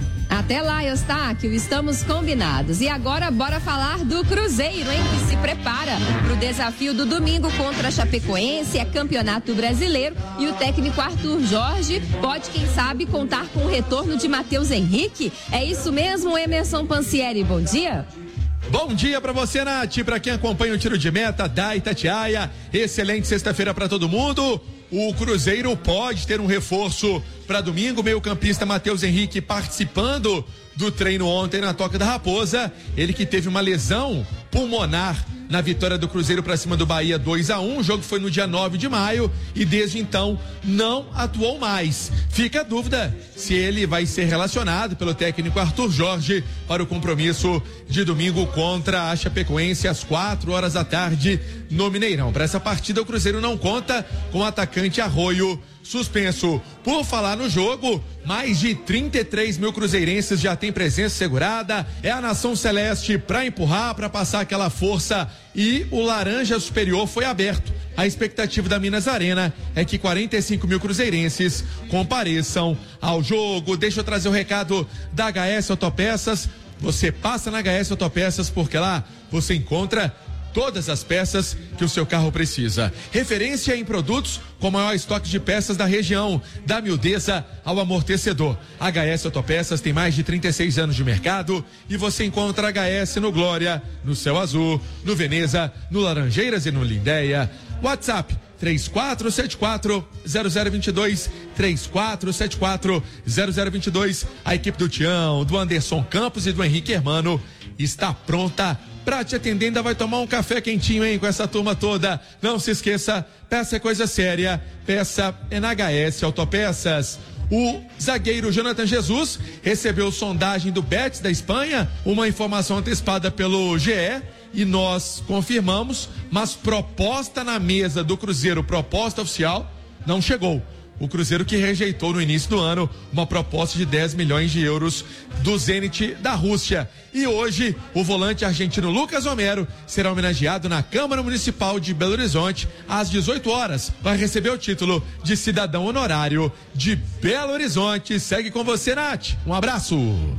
Até lá, Eustáquio, estamos combinados. E agora, bora falar do Cruzeiro, hein? Que se prepara para o desafio do domingo contra a Chapecoense, é Campeonato Brasileiro. E o técnico Arthur Jorge pode, quem sabe, contar com o retorno de Matheus Henrique. É isso mesmo, Emerson Pansieri, bom dia. Bom dia pra você, Nath, pra quem acompanha o Tiro de Meta da Itatiaia. Excelente sexta-feira pra todo mundo. O Cruzeiro pode ter um reforço para domingo. Meio-campista Matheus Henrique participando do treino ontem na Toca da Raposa. Ele que teve uma lesão pulmonar na vitória do Cruzeiro para cima do Bahia dois a um. O jogo foi no dia nove de maio e desde então não atuou mais. Fica a dúvida se ele vai ser relacionado pelo técnico Arthur Jorge para o compromisso de domingo contra a Chapecoense às quatro horas da tarde no Mineirão. Para essa partida o Cruzeiro não conta com o atacante Arroio suspenso. Por falar no jogo, mais de trinta e três mil cruzeirenses já têm presença segurada. É a nação celeste para empurrar, para passar aquela força, e o laranja superior foi aberto. A expectativa da Minas Arena é que quarenta e cinco mil cruzeirenses compareçam ao jogo. Deixa eu trazer o recado da H S Autopeças. Você passa na H S Autopeças porque lá você encontra todas as peças que o seu carro precisa. Referência em produtos com o maior estoque de peças da região, da miudeza ao amortecedor. H S Autopeças tem mais de trinta e seis anos de mercado e você encontra H S no Glória, no Céu Azul, no Veneza, no Laranjeiras e no Lindéia. WhatsApp três quatro sete quatro zero zero dois dois, três quatro sete quatro zero zero dois dois. A equipe do Tião, do Anderson Campos e do Henrique Hermano está pronta pra te atender. Ainda vai tomar um café quentinho, hein, com essa turma toda. Não se esqueça, peça é coisa séria, peça é na H S Autopeças. O zagueiro Jonathan Jesus recebeu sondagem do Betis da Espanha, uma informação antecipada pelo G E, e nós confirmamos, mas proposta na mesa do Cruzeiro, proposta oficial, não chegou. O Cruzeiro que rejeitou no início do ano uma proposta de dez milhões de euros do Zenit da Rússia. E hoje, o volante argentino Lucas Homero será homenageado na Câmara Municipal de Belo Horizonte às dezoito horas. Vai receber o título de cidadão honorário de Belo Horizonte. Segue com você, Nath. Um abraço.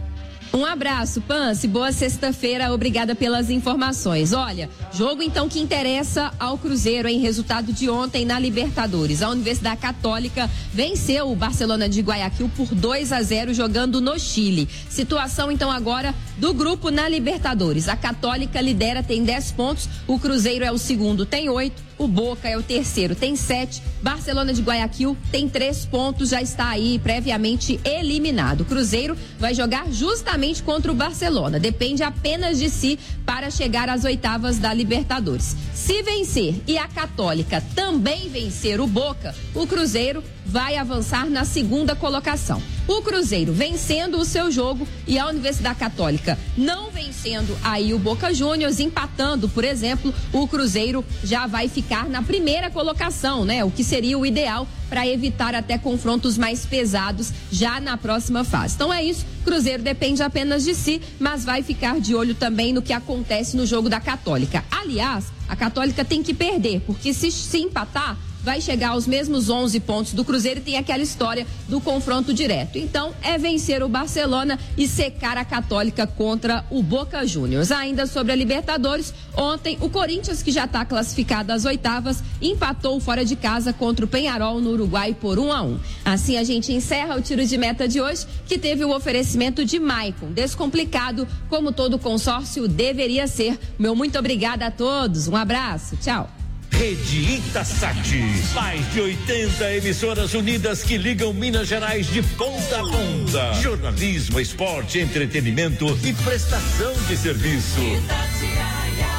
Um abraço, Pance, boa sexta-feira, obrigada pelas informações. Olha, jogo então que interessa ao Cruzeiro em resultado de ontem na Libertadores. A Universidade Católica venceu o Barcelona de Guayaquil por dois a zero jogando no Chile. Situação então agora do grupo na Libertadores. A Católica lidera, tem dez pontos, o Cruzeiro é o segundo, tem oito. O Boca é o terceiro, tem sete. Barcelona de Guayaquil tem três pontos, já está aí previamente eliminado. O Cruzeiro vai jogar justamente contra o Barcelona. Depende apenas de si para chegar às oitavas da Libertadores. Se vencer e a Católica também vencer o Boca, o Cruzeiro vai avançar na segunda colocação. O Cruzeiro vencendo o seu jogo e a Universidade Católica não vencendo aí o Boca Juniors, empatando, por exemplo, o Cruzeiro já vai ficar na primeira colocação, né? O que seria o ideal para evitar até confrontos mais pesados já na próxima fase. Então é isso, Cruzeiro depende apenas de si, mas vai ficar de olho também no que acontece no jogo da Católica. Aliás, a Católica tem que perder, porque se, se empatar, vai chegar aos mesmos onze pontos do Cruzeiro e tem aquela história do confronto direto. Então, é vencer o Barcelona e secar a Católica contra o Boca Juniors. Ainda sobre a Libertadores, ontem o Corinthians, que já está classificado às oitavas, empatou fora de casa contra o Peñarol no Uruguai por um a um. Assim a gente encerra o tiro de meta de hoje, que teve o oferecimento de Maicon, descomplicado, como todo consórcio deveria ser. Meu muito obrigada a todos, um abraço, tchau. Rede Itasat, mais de oitenta emissoras unidas que ligam Minas Gerais de ponta a ponta. Jornalismo, esporte, entretenimento e prestação de serviço. Itatiaia.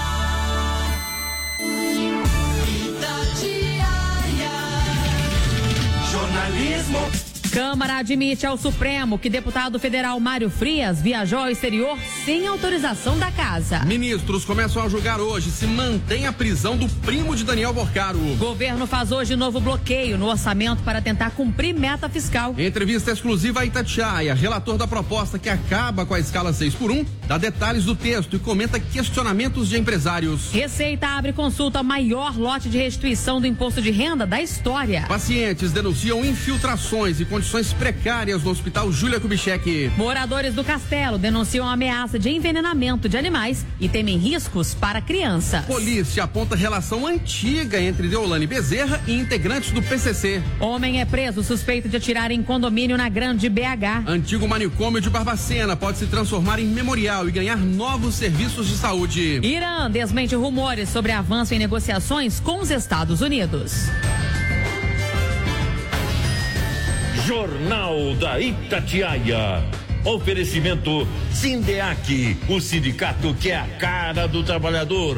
Itatiaia. Jornalismo. Câmara admite ao Supremo que deputado federal Mário Frias viajou ao exterior sem autorização da casa. Ministros começam a julgar hoje se mantém a prisão do primo de Daniel Borcaro. Governo faz hoje novo bloqueio no orçamento para tentar cumprir meta fiscal. Em entrevista exclusiva a Itatiaia, relator da proposta que acaba com a escala seis por um, dá detalhes do texto e comenta questionamentos de empresários. Receita abre consulta ao maior lote de restituição do imposto de renda da história. Pacientes denunciam infiltrações e condições precárias no Hospital Júlia Kubitschek. Moradores do Castelo denunciam ameaça de envenenamento de animais e temem riscos para crianças. Polícia aponta relação antiga entre Deolane Bezerra e integrantes do P C C. Homem é preso suspeito de atirar em condomínio na Grande B H. Antigo manicômio de Barbacena pode se transformar em memorial e ganhar novos serviços de saúde. Irã desmente rumores sobre avanço em negociações com os Estados Unidos. Jornal da Itatiaia. Oferecimento Sindeac, o sindicato que é a cara do trabalhador.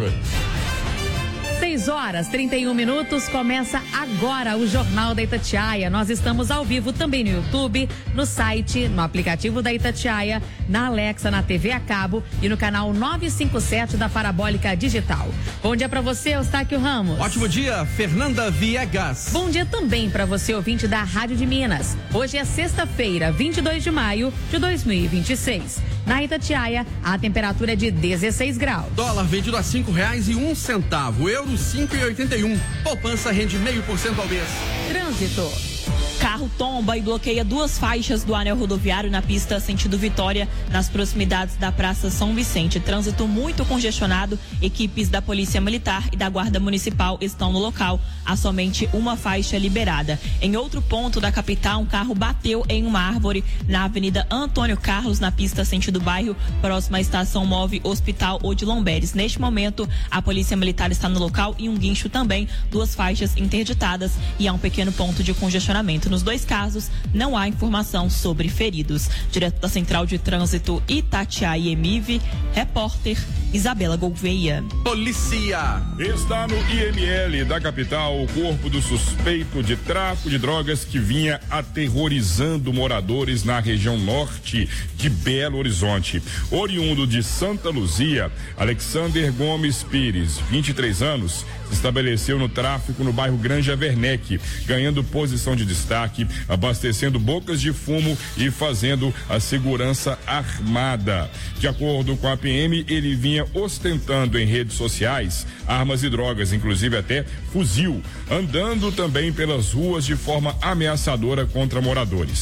seis horas, trinta e um minutos, começa agora o Jornal da Itatiaia. Nós estamos ao vivo também no YouTube, no site, no aplicativo da Itatiaia, na Alexa, na T V a cabo e no canal novecentos e cinquenta e sete da Parabólica Digital. Bom dia para você, Eustáquio Ramos. Ótimo dia, Fernanda Viegas. Bom dia também para você, ouvinte da Rádio de Minas. Hoje é sexta-feira, vinte e dois de maio de dois mil e vinte e seis. Na Itatiaia, a temperatura é de dezesseis graus. Dólar vendido a cinco reais e um centavo. Euro cinco e oitenta e um. Poupança rende meio por cento ao mês. Trânsito. Carro tomba e bloqueia duas faixas do anel rodoviário na pista sentido Vitória, nas proximidades da Praça São Vicente. Trânsito muito congestionado. Equipes da Polícia Militar e da Guarda Municipal estão no local. Há somente uma faixa liberada. Em outro ponto da capital, um carro bateu em uma árvore na Avenida Antônio Carlos, na pista sentido bairro, próxima à estação Move Hospital Odilon Beres. Neste momento, a Polícia Militar está no local e um guincho também, duas faixas interditadas e há um pequeno ponto de congestionamento. Nos dois casos, não há informação sobre feridos. Direto da Central de Trânsito Itatiaia e Emive, repórter Isabela Gouveia. Polícia. Está no I M L da capital o corpo do suspeito de tráfico de drogas que vinha aterrorizando moradores na região norte de Belo Horizonte. Oriundo de Santa Luzia, Alexander Gomes Pires, vinte e três anos, se estabeleceu no tráfico no bairro Granja Werneck, ganhando posição de destaque, abastecendo bocas de fumo e fazendo a segurança armada. De acordo com a P M, ele vinha ostentando em redes sociais armas e drogas, inclusive até fuzil, andando também pelas ruas de forma ameaçadora contra moradores.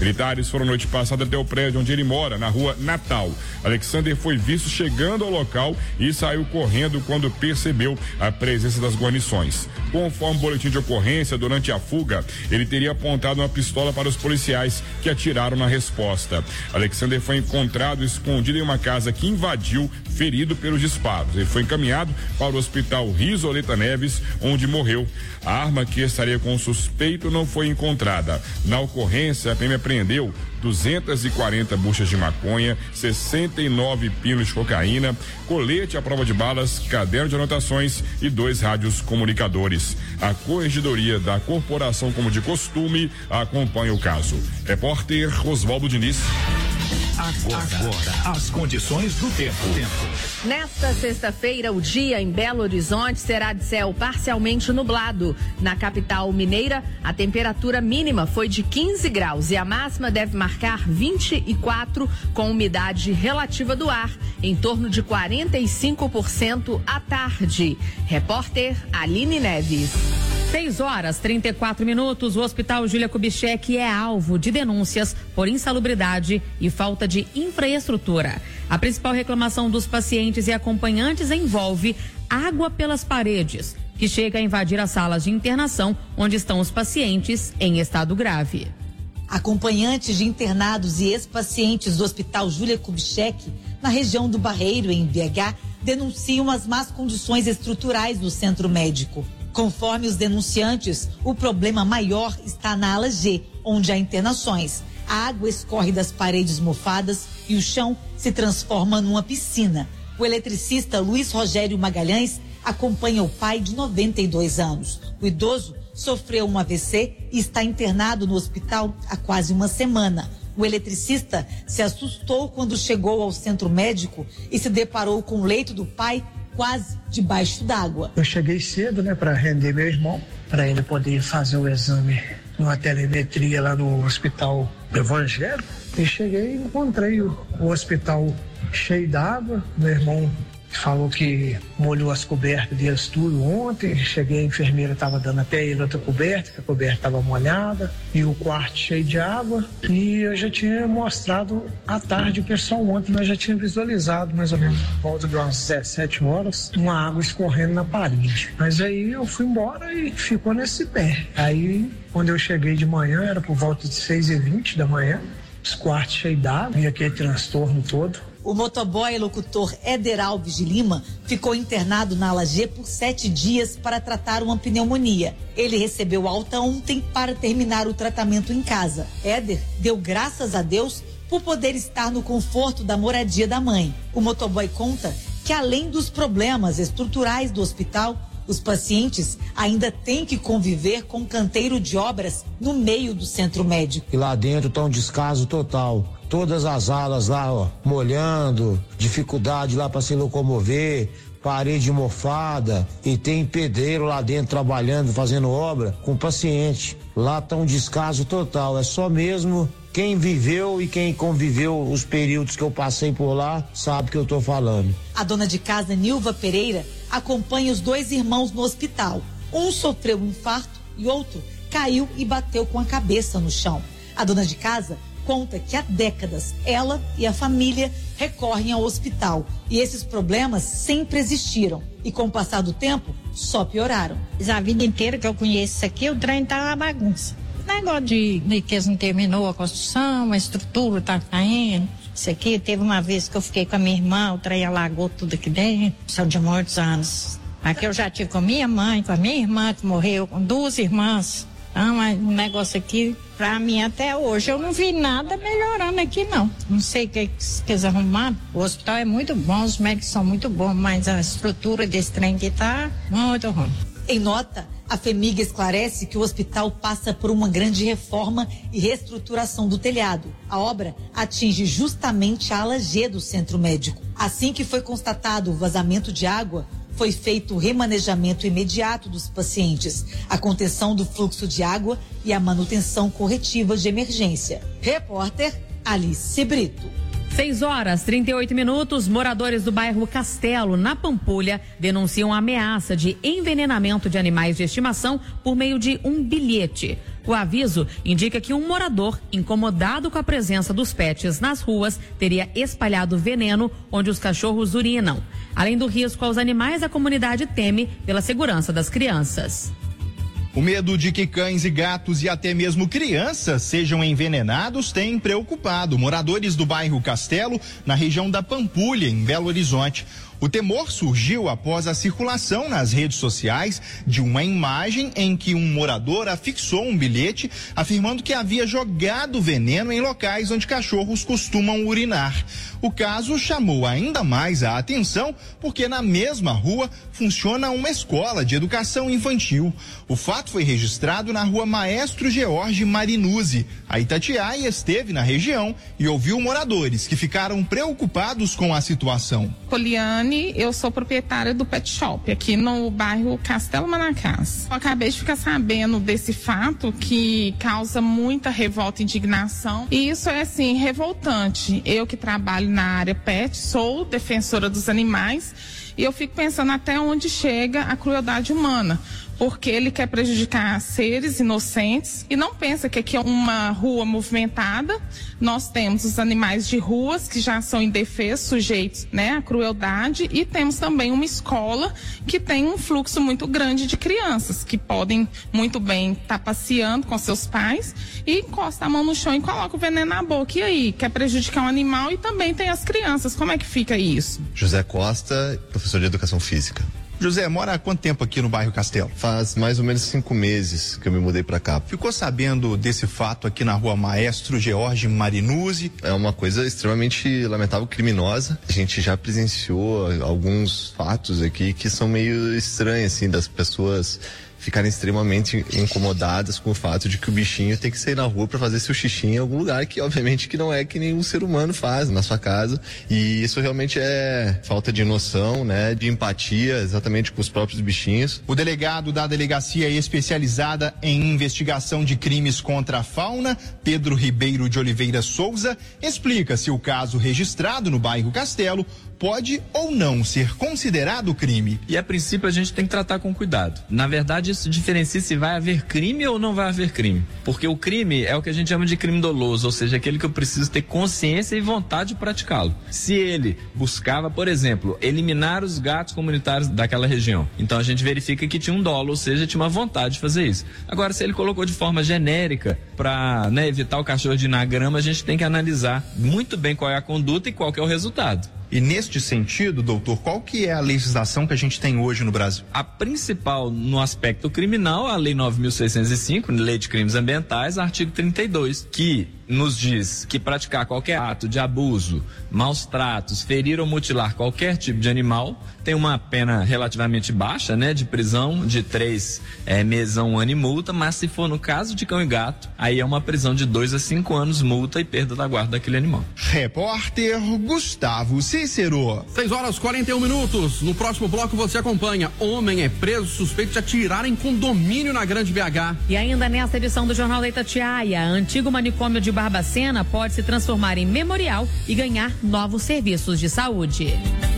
Militares foram noite passada até o prédio onde ele mora, na rua Natal. Alexander foi visto chegando ao local e saiu correndo quando percebeu a presença das guarnições. Conforme o boletim de ocorrência, durante a fuga, ele teria apontado uma pistola para os policiais que atiraram na resposta. Alexander foi encontrado escondido em uma casa que invadiu, ferido pelos disparos. Ele foi encaminhado para o hospital Risoleta Neves, onde morreu. A arma que estaria com o suspeito não foi encontrada. Na ocorrência, a P M apreendeu duzentas e quarenta buchas de maconha, sessenta e nove pinos de cocaína, colete à prova de balas, caderno de anotações e dois rádios comunicadores. A Corregedoria da Corporação, como de costume, acompanha o caso. Repórter Oswaldo Diniz. Agora, Agora, as condições do tempo. Nesta sexta-feira, o dia em Belo Horizonte será de céu parcialmente nublado. Na capital mineira, a temperatura mínima foi de quinze graus e a máxima deve marcar vinte e quatro, com umidade relativa do ar em torno de quarenta e cinco por cento à tarde. Repórter Aline Neves. seis horas e trinta e quatro minutos, o Hospital Júlia Kubitschek é alvo de denúncias por insalubridade e falta de infraestrutura. A principal reclamação dos pacientes e acompanhantes envolve água pelas paredes, que chega a invadir as salas de internação onde estão os pacientes em estado grave. Acompanhantes de internados e ex-pacientes do Hospital Júlia Kubitschek, na região do Barreiro, em B H, denunciam as más condições estruturais do centro médico. Conforme os denunciantes, o problema maior está na ala G, onde há internações. A água escorre das paredes mofadas e o chão se transforma numa piscina. O eletricista Luiz Rogério Magalhães acompanha o pai de noventa e dois anos. O idoso sofreu um A V C e está internado no hospital há quase uma semana. O eletricista se assustou quando chegou ao centro médico e se deparou com o leito do pai quase debaixo d'água. Eu cheguei cedo, né, para render meu irmão, para ele poder fazer o exame numa telemetria lá no hospital evangélico. E cheguei e encontrei o, o hospital cheio d'água. Meu irmão falou que molhou as cobertas deles tudo ontem. Cheguei, a enfermeira estava dando até ele outra coberta, que a coberta estava molhada, e o quarto cheio de água. E eu já tinha mostrado à tarde, o pessoal ontem, nós já tinha visualizado mais ou menos por volta de umas dezessete horas, uma água escorrendo na parede. Mas aí eu fui embora e ficou nesse pé. Aí, quando eu cheguei de manhã, era por volta de seis e vinte da manhã, os quartos cheios d'água e aquele transtorno todo. O motoboy locutor Éder Alves de Lima ficou internado na ala G por sete dias para tratar uma pneumonia. Ele recebeu alta ontem para terminar o tratamento em casa. Éder deu graças a Deus por poder estar no conforto da moradia da mãe. O motoboy conta que, além dos problemas estruturais do hospital, os pacientes ainda têm que conviver com um canteiro de obras no meio do centro médico. E lá dentro está um descaso total. Todas as alas lá, ó, molhando, dificuldade lá para se locomover, parede mofada, e tem pedreiro lá dentro trabalhando, fazendo obra com paciente. Lá tá um descaso total. É só mesmo quem viveu e quem conviveu os períodos que eu passei por lá sabe o que eu tô falando. A dona de casa, Nilva Pereira, acompanha os dois irmãos no hospital. Um sofreu um infarto e outro caiu e bateu com a cabeça no chão. A dona de casa conta que há décadas ela e a família recorrem ao hospital e esses problemas sempre existiram e, com o passar do tempo, só pioraram. A vida inteira que eu conheço isso aqui, o trem tá uma bagunça. Negócio de, de que não terminou a construção, a estrutura tá caindo. Isso aqui, teve uma vez que eu fiquei com a minha irmã, o trem alagou tudo aqui dentro. São de muitos anos. Aqui eu já tive com a minha mãe, com a minha irmã que morreu, com duas irmãs. Ah, mas um negócio aqui, pra mim até hoje, eu não vi nada melhorando aqui, não. Não sei o que eles arrumaram. O hospital é muito bom, os médicos são muito bons, mas a estrutura desse trem aqui tá muito ruim. Em nota, a FEMIG esclarece que o hospital passa por uma grande reforma e reestruturação do telhado. A obra atinge justamente a ala G do centro médico. Assim que foi constatado o vazamento de água, foi feito o remanejamento imediato dos pacientes, a contenção do fluxo de água e a manutenção corretiva de emergência. Repórter Alice Brito. seis horas e trinta e oito minutos, moradores do bairro Castelo, na Pampulha, denunciam a ameaça de envenenamento de animais de estimação por meio de um bilhete. O aviso indica que um morador, incomodado com a presença dos pets nas ruas, teria espalhado veneno onde os cachorros urinam. Além do risco aos animais, a comunidade teme pela segurança das crianças. O medo de que cães e gatos e até mesmo crianças sejam envenenados tem preocupado moradores do bairro Castelo, na região da Pampulha, em Belo Horizonte. O temor surgiu após a circulação nas redes sociais de uma imagem em que um morador afixou um bilhete afirmando que havia jogado veneno em locais onde cachorros costumam urinar. O caso chamou ainda mais a atenção porque na mesma rua funciona uma escola de educação infantil. O fato foi registrado na rua Maestro George Marinuzzi. A Itatiaia esteve na região e ouviu moradores que ficaram preocupados com a situação. Poliane, eu sou proprietária do pet shop aqui no bairro Castelo Manacás. Eu acabei de ficar sabendo desse fato que causa muita revolta e indignação. E isso é, assim, revoltante. Eu que trabalho na área pet, sou defensora dos animais e eu fico pensando até onde chega a crueldade humana. Porque ele quer prejudicar seres inocentes e não pensa que aqui é uma rua movimentada. Nós temos os animais de ruas que já são indefesos, sujeitos, né, à crueldade, e temos também uma escola que tem um fluxo muito grande de crianças que podem muito bem estar passeando com seus pais e encosta a mão no chão e coloca o veneno na boca. E aí, quer prejudicar um animal e também tem as crianças. Como é que fica isso? José Costa, professor de Educação Física. José, mora há quanto tempo aqui no bairro Castelo? Faz mais ou menos cinco meses que eu me mudei para cá. Ficou sabendo desse fato aqui na rua Maestro George Marinuzzi? É uma coisa extremamente lamentável, criminosa. A gente já presenciou alguns fatos aqui que são meio estranhos, assim, das pessoas ficarem extremamente incomodadas com o fato de que o bichinho tem que sair na rua para fazer seu xixi em algum lugar que obviamente que não é que nenhum ser humano faz na sua casa, e isso realmente é falta de noção, né, de empatia exatamente com os próprios bichinhos. O delegado da Delegacia Especializada em Investigação de Crimes contra a Fauna, Pedro Ribeiro de Oliveira Souza, explica se o caso registrado no bairro Castelo pode ou não ser considerado crime. E a princípio a gente tem que tratar com cuidado. Na verdade, isso diferencia se vai haver crime ou não vai haver crime. Porque o crime é o que a gente chama de crime doloso, ou seja, aquele que eu preciso ter consciência e vontade de praticá-lo. Se ele buscava, por exemplo, eliminar os gatos comunitários daquela região, então a gente verifica que tinha um dolo, ou seja, tinha uma vontade de fazer isso. Agora, se ele colocou de forma genérica para, né, evitar o cachorro de ir na grama, a gente tem que analisar muito bem qual é a conduta e qual que é o resultado. E neste sentido, doutor, qual que é a legislação que a gente tem hoje no Brasil? A principal no aspecto criminal, a Lei nove mil seiscentos e cinco, Lei de Crimes Ambientais, artigo trinta e dois, que nos diz que praticar qualquer ato de abuso, maus tratos, ferir ou mutilar qualquer tipo de animal tem uma pena relativamente baixa, né, de prisão de três é, meses a um ano e multa, mas se for no caso de cão e gato, aí é uma prisão de dois a cinco anos, multa e perda da guarda daquele animal. Repórter Gustavo Cícero. seis horas e quarenta e um minutos. No próximo bloco você acompanha: homem é preso suspeito de atirar em condomínio na Grande B H. E ainda nesta edição do Jornal da Itatiaia, antigo manicômio de Barbacena pode se transformar em memorial e ganhar novos serviços de saúde.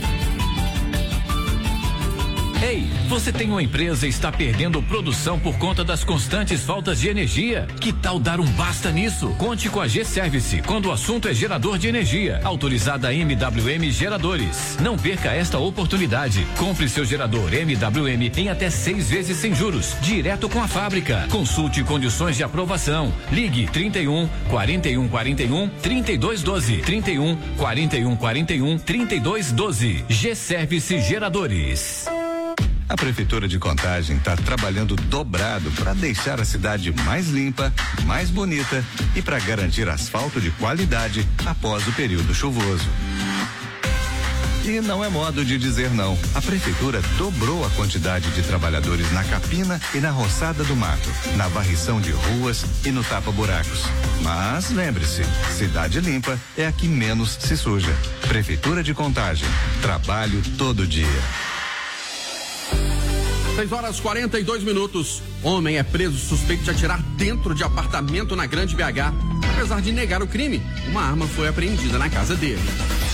Ei, você tem uma empresa e está perdendo produção por conta das constantes faltas de energia? Que tal dar um basta nisso? Conte com a G-Service quando o assunto é gerador de energia. Autorizada M W M Geradores. Não perca esta oportunidade. Compre seu gerador M W M em até seis vezes sem juros, direto com a fábrica. Consulte condições de aprovação. Ligue trinta e um, quarenta e um, quarenta e um, trinta e dois, doze. trinta e um, quarenta e um, quarenta e um, trinta e dois, doze. G-Service Geradores. A Prefeitura de Contagem está trabalhando dobrado para deixar a cidade mais limpa, mais bonita e para garantir asfalto de qualidade após o período chuvoso. E não é modo de dizer não. A Prefeitura dobrou a quantidade de trabalhadores na capina e na roçada do mato, na varrição de ruas e no tapa-buracos. Mas lembre-se, cidade limpa é a que menos se suja. Prefeitura de Contagem, trabalho todo dia. seis horas e quarenta e dois minutos. Homem é preso suspeito de atirar dentro de apartamento na Grande B H. Apesar de negar o crime, uma arma foi apreendida na casa dele.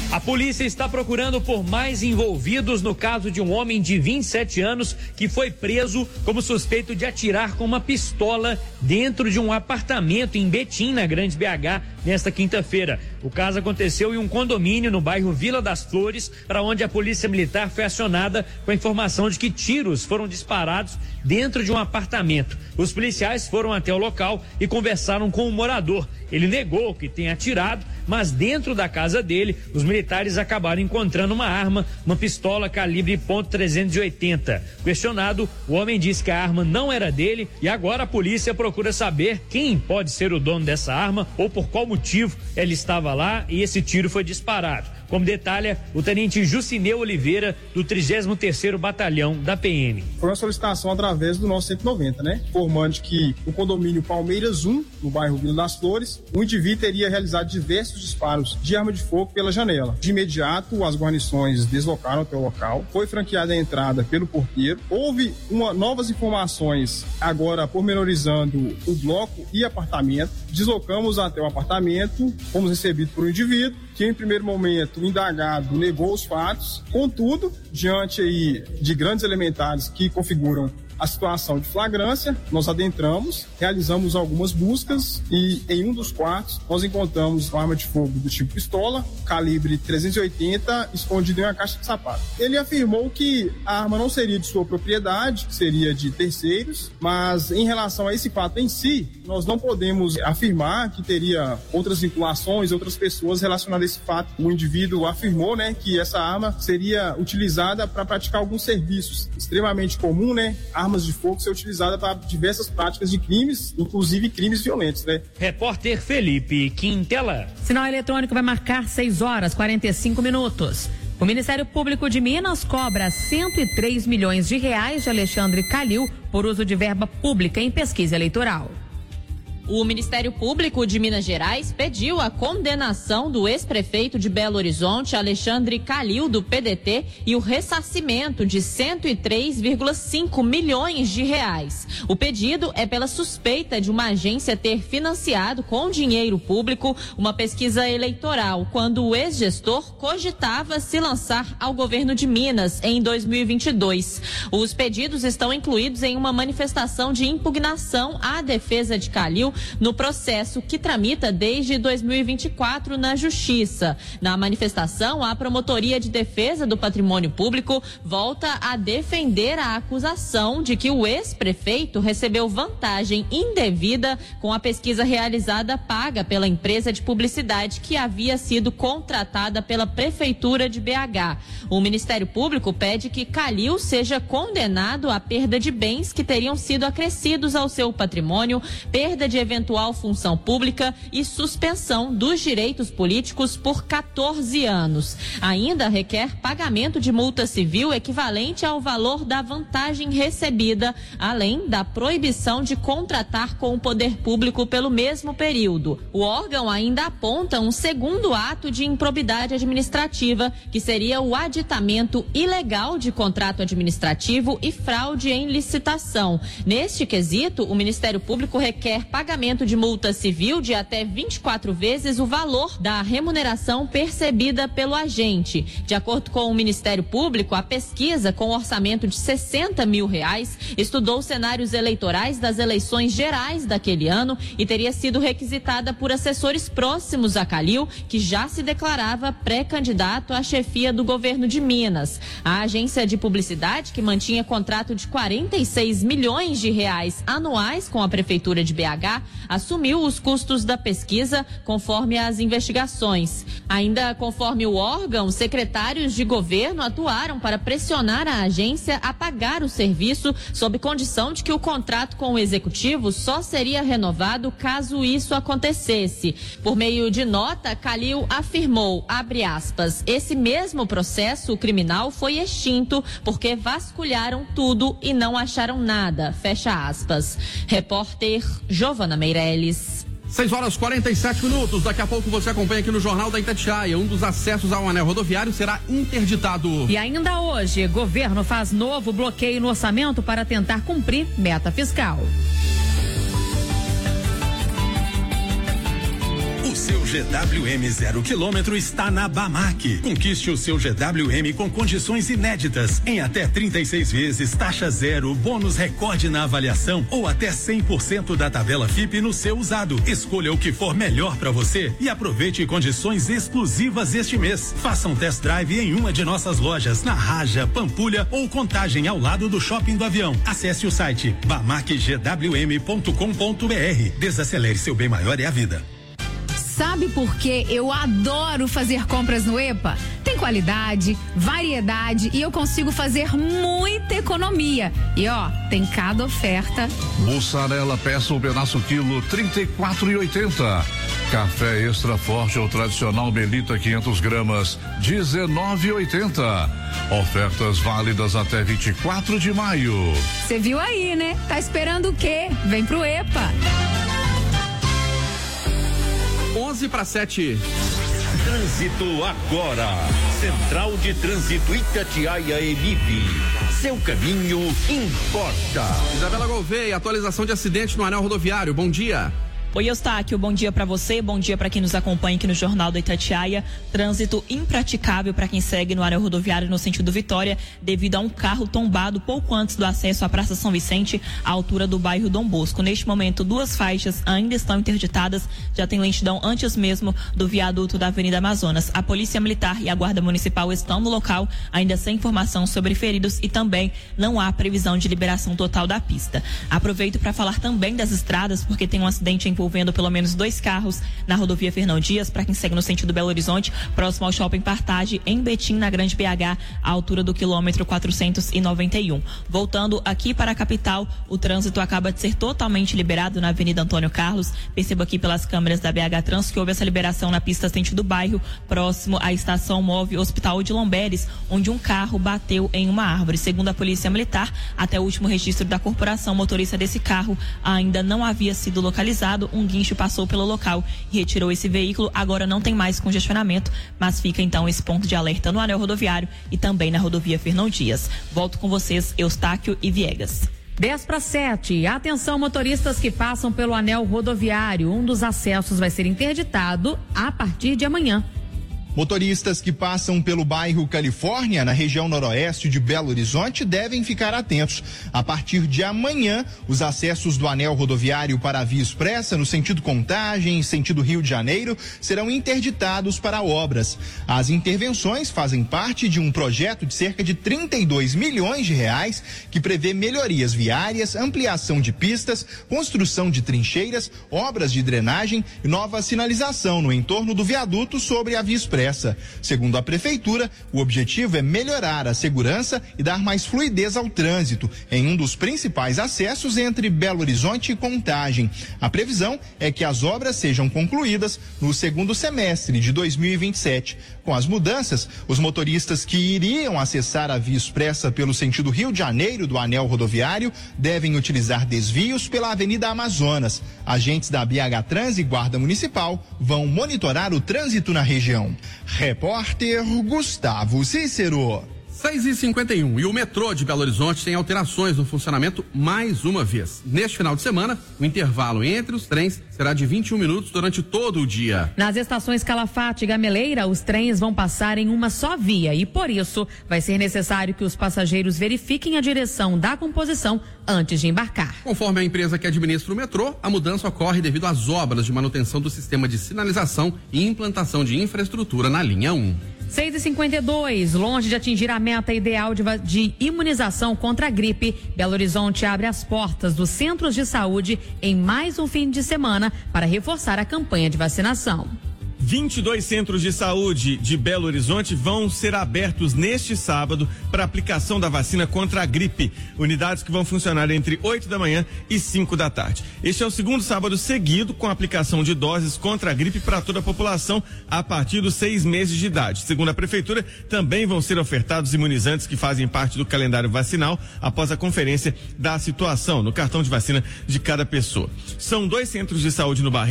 A polícia está procurando por mais envolvidos no caso de um homem de vinte e sete anos que foi preso como suspeito de atirar com uma pistola dentro de um apartamento em Betim, na Grande B H, nesta quinta-feira. O caso aconteceu em um condomínio no bairro Vila das Flores, para onde a polícia militar foi acionada com a informação de que tiros foram disparados dentro de um apartamento. Os policiais foram até o local e conversaram com o morador. Ele negou que tenha atirado, mas dentro da casa dele, os militares acabaram encontrando uma arma, uma pistola calibre ponto trezentos e oitenta. Questionado, o homem disse que a arma não era dele e agora a polícia procura saber quem pode ser o dono dessa arma ou por qual motivo ele estava lá e esse tiro foi disparado. Como detalha o tenente Jucineu Oliveira, do trigésimo terceiro Batalhão da P M. Foi uma solicitação através do nosso cento e noventa, né? Informando que o condomínio Palmeiras um, no bairro Vila das Flores, o indivíduo teria realizado diversos disparos de arma de fogo pela janela. De imediato, as guarnições deslocaram até o local, foi franqueada a entrada pelo porteiro. Houve uma, novas informações, agora pormenorizando o bloco e apartamento. Deslocamos até o apartamento, fomos recebidos por um indivíduo que em primeiro momento o indagado negou os fatos, contudo, diante aí de grandes elementares que configuram a situação de flagrância, nós adentramos, realizamos algumas buscas e em um dos quartos nós encontramos uma arma de fogo do tipo pistola, calibre trezentos e oitenta, escondida em uma caixa de sapato. Ele afirmou que a arma não seria de sua propriedade, seria de terceiros, mas em relação a esse fato em si, nós não podemos afirmar que teria outras vinculações, outras pessoas relacionadas a esse fato. O indivíduo afirmou, né, que essa arma seria utilizada para praticar alguns serviços extremamente comum, né, armas de fogo ser utilizada para diversas práticas de crimes, inclusive crimes violentos, né? Repórter Felipe Quintela. Sinal eletrônico vai marcar seis horas e quarenta e cinco minutos. O Ministério Público de Minas cobra cento e três milhões de reais de Alexandre Calil por uso de verba pública em pesquisa eleitoral. O Ministério Público de Minas Gerais pediu a condenação do ex-prefeito de Belo Horizonte, Alexandre Calil, do P D T, e o ressarcimento de cento e três vírgula cinco milhões de reais. O pedido é pela suspeita de uma agência ter financiado com dinheiro público uma pesquisa eleitoral, quando o ex-gestor cogitava se lançar ao governo de Minas em dois mil e vinte e dois. Os pedidos estão incluídos em uma manifestação de impugnação à defesa de Calil no processo que tramita desde dois mil e vinte e quatro na Justiça. Na manifestação, a Promotoria de Defesa do Patrimônio Público volta a defender a acusação de que o ex-prefeito recebeu vantagem indevida com a pesquisa realizada paga pela empresa de publicidade que havia sido contratada pela Prefeitura de B H. O Ministério Público pede que Calil seja condenado à perda de bens que teriam sido acrescidos ao seu patrimônio, perda de eventual função pública e suspensão dos direitos políticos por quatorze anos. Ainda requer pagamento de multa civil equivalente ao valor da vantagem recebida, além da proibição de contratar com o poder público pelo mesmo período. O órgão ainda aponta um segundo ato de improbidade administrativa, que seria o aditamento ilegal de contrato administrativo e fraude em licitação. Neste quesito, o Ministério Público requer pagamento de multa civil de até vinte e quatro vezes o valor da remuneração percebida pelo agente. De acordo com o Ministério Público, a pesquisa, com orçamento de sessenta mil reais, estudou cenários eleitorais das eleições gerais daquele ano e teria sido requisitada por assessores próximos a Calil, que já se declarava pré-candidato à chefia do governo de Minas. A agência de publicidade, que mantinha contrato de quarenta e seis milhões de reais anuais com a Prefeitura de B H, assumiu os custos da pesquisa conforme as investigações. Ainda conforme o órgão, secretários de governo atuaram para pressionar a agência a pagar o serviço sob condição de que o contrato com o executivo só seria renovado caso isso acontecesse. Por meio de nota, Calil afirmou, abre aspas, esse mesmo processo criminal foi extinto porque vasculharam tudo e não acharam nada, fecha aspas. Repórter Giovana Meirelles. seis horas e quarenta e sete minutos. Daqui a pouco você acompanha aqui no Jornal da Itatiaia. Um dos acessos ao anel rodoviário será interditado. E ainda hoje, governo faz novo bloqueio no orçamento para tentar cumprir meta fiscal. O seu G W M zero quilômetro está na Bamac. Conquiste o seu G W M com condições inéditas, em até trinta e seis vezes, taxa zero, bônus recorde na avaliação ou até cem por cento da tabela F I P no seu usado. Escolha o que for melhor para você e aproveite condições exclusivas este mês. Faça um test drive em uma de nossas lojas, na Raja, Pampulha ou Contagem, ao lado do Shopping do Avião. Acesse o site bamac g w m ponto com ponto b r. Desacelere, seu bem maior é a vida. Sabe por que eu adoro fazer compras no EPA? Tem qualidade, variedade e eu consigo fazer muita economia. E ó, tem cada oferta. Mussarela peça um pedaço quilo trinta e quatro e oitenta. Café extra forte ou tradicional Melita quinhentos gramas dezenove e oitenta. Ofertas válidas até vinte e quatro de maio. Você viu aí, né? Tá esperando o quê? Vem pro EPA. onze para sete. Trânsito agora. Central de Trânsito Itatiaia Emip. Seu caminho importa. Isabela Gouveia, atualização de acidente no anel rodoviário. Bom dia. Oi, Eustáquio, bom dia para você, bom dia para quem nos acompanha aqui no Jornal da Itatiaia. Trânsito impraticável para quem segue no anel rodoviário no sentido Vitória, devido a um carro tombado pouco antes do acesso à Praça São Vicente, à altura do bairro Dom Bosco. Neste momento, duas faixas ainda estão interditadas, já tem lentidão antes mesmo do viaduto da Avenida Amazonas. A Polícia Militar e a Guarda Municipal estão no local, ainda sem informação sobre feridos e também não há previsão de liberação total da pista. Aproveito para falar também das estradas, porque tem um acidente em envolvendo pelo menos dois carros na rodovia Fernão Dias, para quem segue no sentido Belo Horizonte, próximo ao Shopping Partage, em Betim, na Grande B H, à altura do quilômetro quatrocentos e noventa e um. Voltando aqui para a capital, o trânsito acaba de ser totalmente liberado na Avenida Antônio Carlos. Percebo aqui pelas câmeras da B H Trans que houve essa liberação na pista sentido bairro, próximo à estação móvel Hospital de Lomberes, onde um carro bateu em uma árvore. Segundo a Polícia Militar, até o último registro da corporação, o motorista desse carro ainda não havia sido localizado. Um guincho passou pelo local e retirou esse veículo. Agora não tem mais congestionamento, mas fica então esse ponto de alerta no anel rodoviário e também na rodovia Fernão Dias. Volto com vocês, Eustáquio e Viegas. dez para sete. Atenção, motoristas que passam pelo anel rodoviário. Um dos acessos vai ser interditado a partir de amanhã. Motoristas que passam pelo bairro Califórnia, na região noroeste de Belo Horizonte, devem ficar atentos. A partir de amanhã, os acessos do anel rodoviário para a Via Expressa, no sentido Contagem e sentido Rio de Janeiro, serão interditados para obras. As intervenções fazem parte de um projeto de cerca de trinta e dois milhões de reais, que prevê melhorias viárias, ampliação de pistas, construção de trincheiras, obras de drenagem e nova sinalização no entorno do viaduto sobre a Via Expressa. Segundo a Prefeitura, o objetivo é melhorar a segurança e dar mais fluidez ao trânsito em um dos principais acessos entre Belo Horizonte e Contagem. A previsão é que as obras sejam concluídas no segundo semestre de dois mil e vinte e sete. Com as mudanças, os motoristas que iriam acessar a Via Expressa pelo sentido Rio de Janeiro do anel rodoviário devem utilizar desvios pela Avenida Amazonas. Agentes da B H Trans e Guarda Municipal vão monitorar o trânsito na região. Repórter Gustavo Cícero. seis e cinquenta e um. E o metrô de Belo Horizonte tem alterações no funcionamento mais uma vez. Neste final de semana, o intervalo entre os trens será de vinte e um minutos durante todo o dia. Nas estações Calafate e Gameleira, os trens vão passar em uma só via e, por isso, vai ser necessário que os passageiros verifiquem a direção da composição antes de embarcar. Conforme a empresa que administra o metrô, a mudança ocorre devido às obras de manutenção do sistema de sinalização e implantação de infraestrutura na linha um. seis e cinquenta e dois, longe de atingir a meta ideal de, de imunização contra a gripe, Belo Horizonte abre as portas dos centros de saúde em mais um fim de semana para reforçar a campanha de vacinação. vinte e dois centros de saúde de Belo Horizonte vão ser abertos neste sábado para aplicação da vacina contra a gripe. Unidades que vão funcionar entre oito da manhã e cinco da tarde. Este é o segundo sábado seguido com a aplicação de doses contra a gripe para toda a população a partir dos seis meses de idade. Segundo a Prefeitura, também vão ser ofertados imunizantes que fazem parte do calendário vacinal após a conferência da situação no cartão de vacina de cada pessoa. São dois centros de saúde no Barreiro,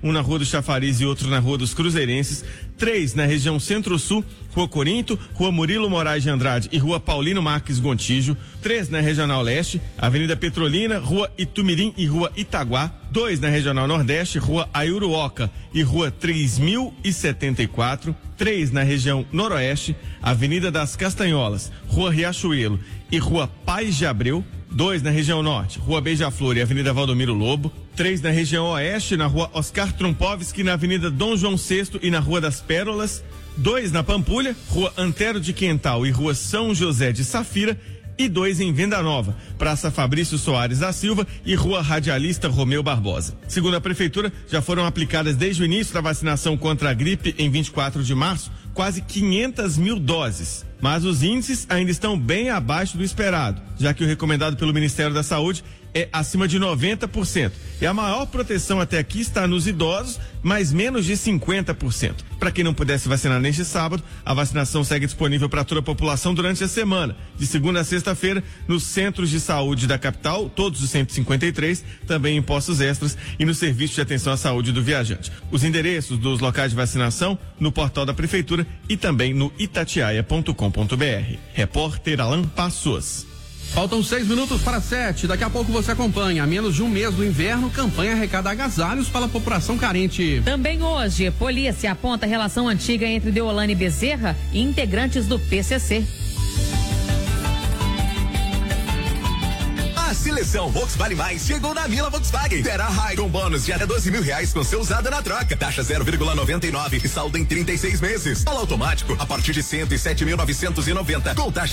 um na Rua do Chafariz e outro na Rua dos Cruzeirenses. Três na região Centro-Sul, Rua Corinto, Rua Murilo Moraes de Andrade e Rua Paulino Marques Gontijo. Três na Regional Leste, Avenida Petrolina, Rua Itumirim e Rua Itaguá. Dois na Regional Nordeste, Rua Aiuruoca e Rua três mil e setenta e quatro. Três na região Noroeste, Avenida das Castanholas, Rua Riachuelo e Rua Paz de Abreu. Dois na região Norte, Rua Beija-Flor e Avenida Valdomiro Lobo. Três na região Oeste, na Rua Oscar Trompovski, na Avenida Dom João sexto e na Rua das Pérolas. Dois na Pampulha, Rua Antero de Quental e Rua São José de Safira. E dois em Venda Nova, Praça Fabrício Soares da Silva e Rua Radialista Romeu Barbosa. Segundo a Prefeitura, já foram aplicadas desde o início da vacinação contra a gripe em vinte e quatro de março quase quinhentas mil doses. Mas os índices ainda estão bem abaixo do esperado, já que o recomendado pelo Ministério da Saúde é acima de noventa por cento. E a maior proteção até aqui está nos idosos, mas menos de cinquenta por cento. Para quem não pudesse vacinar neste sábado, a vacinação segue disponível para toda a população durante a semana, de segunda a sexta-feira, nos centros de saúde da capital, todos os cento e cinquenta e três, também em postos extras e no serviço de atenção à saúde do viajante. Os endereços dos locais de vacinação no portal da Prefeitura e também no itatiaia ponto com ponto br. Repórter Alan Passos. Faltam seis minutos para sete. Daqui a pouco você acompanha. A menos de um mês do inverno, campanha arrecada agasalhos para a população carente. Também hoje, polícia aponta relação antiga entre Deolane Bezerra e integrantes do P C C. A seleção Volkswagen Mais chegou na Mila Volkswagen. Terá High com bônus de até doze mil reais com seu usado na troca. Taxa zero vírgula noventa e nove e saldo em trinta e seis meses. Polo automático a partir de cento e sete mil novecentos e noventa. Com taxa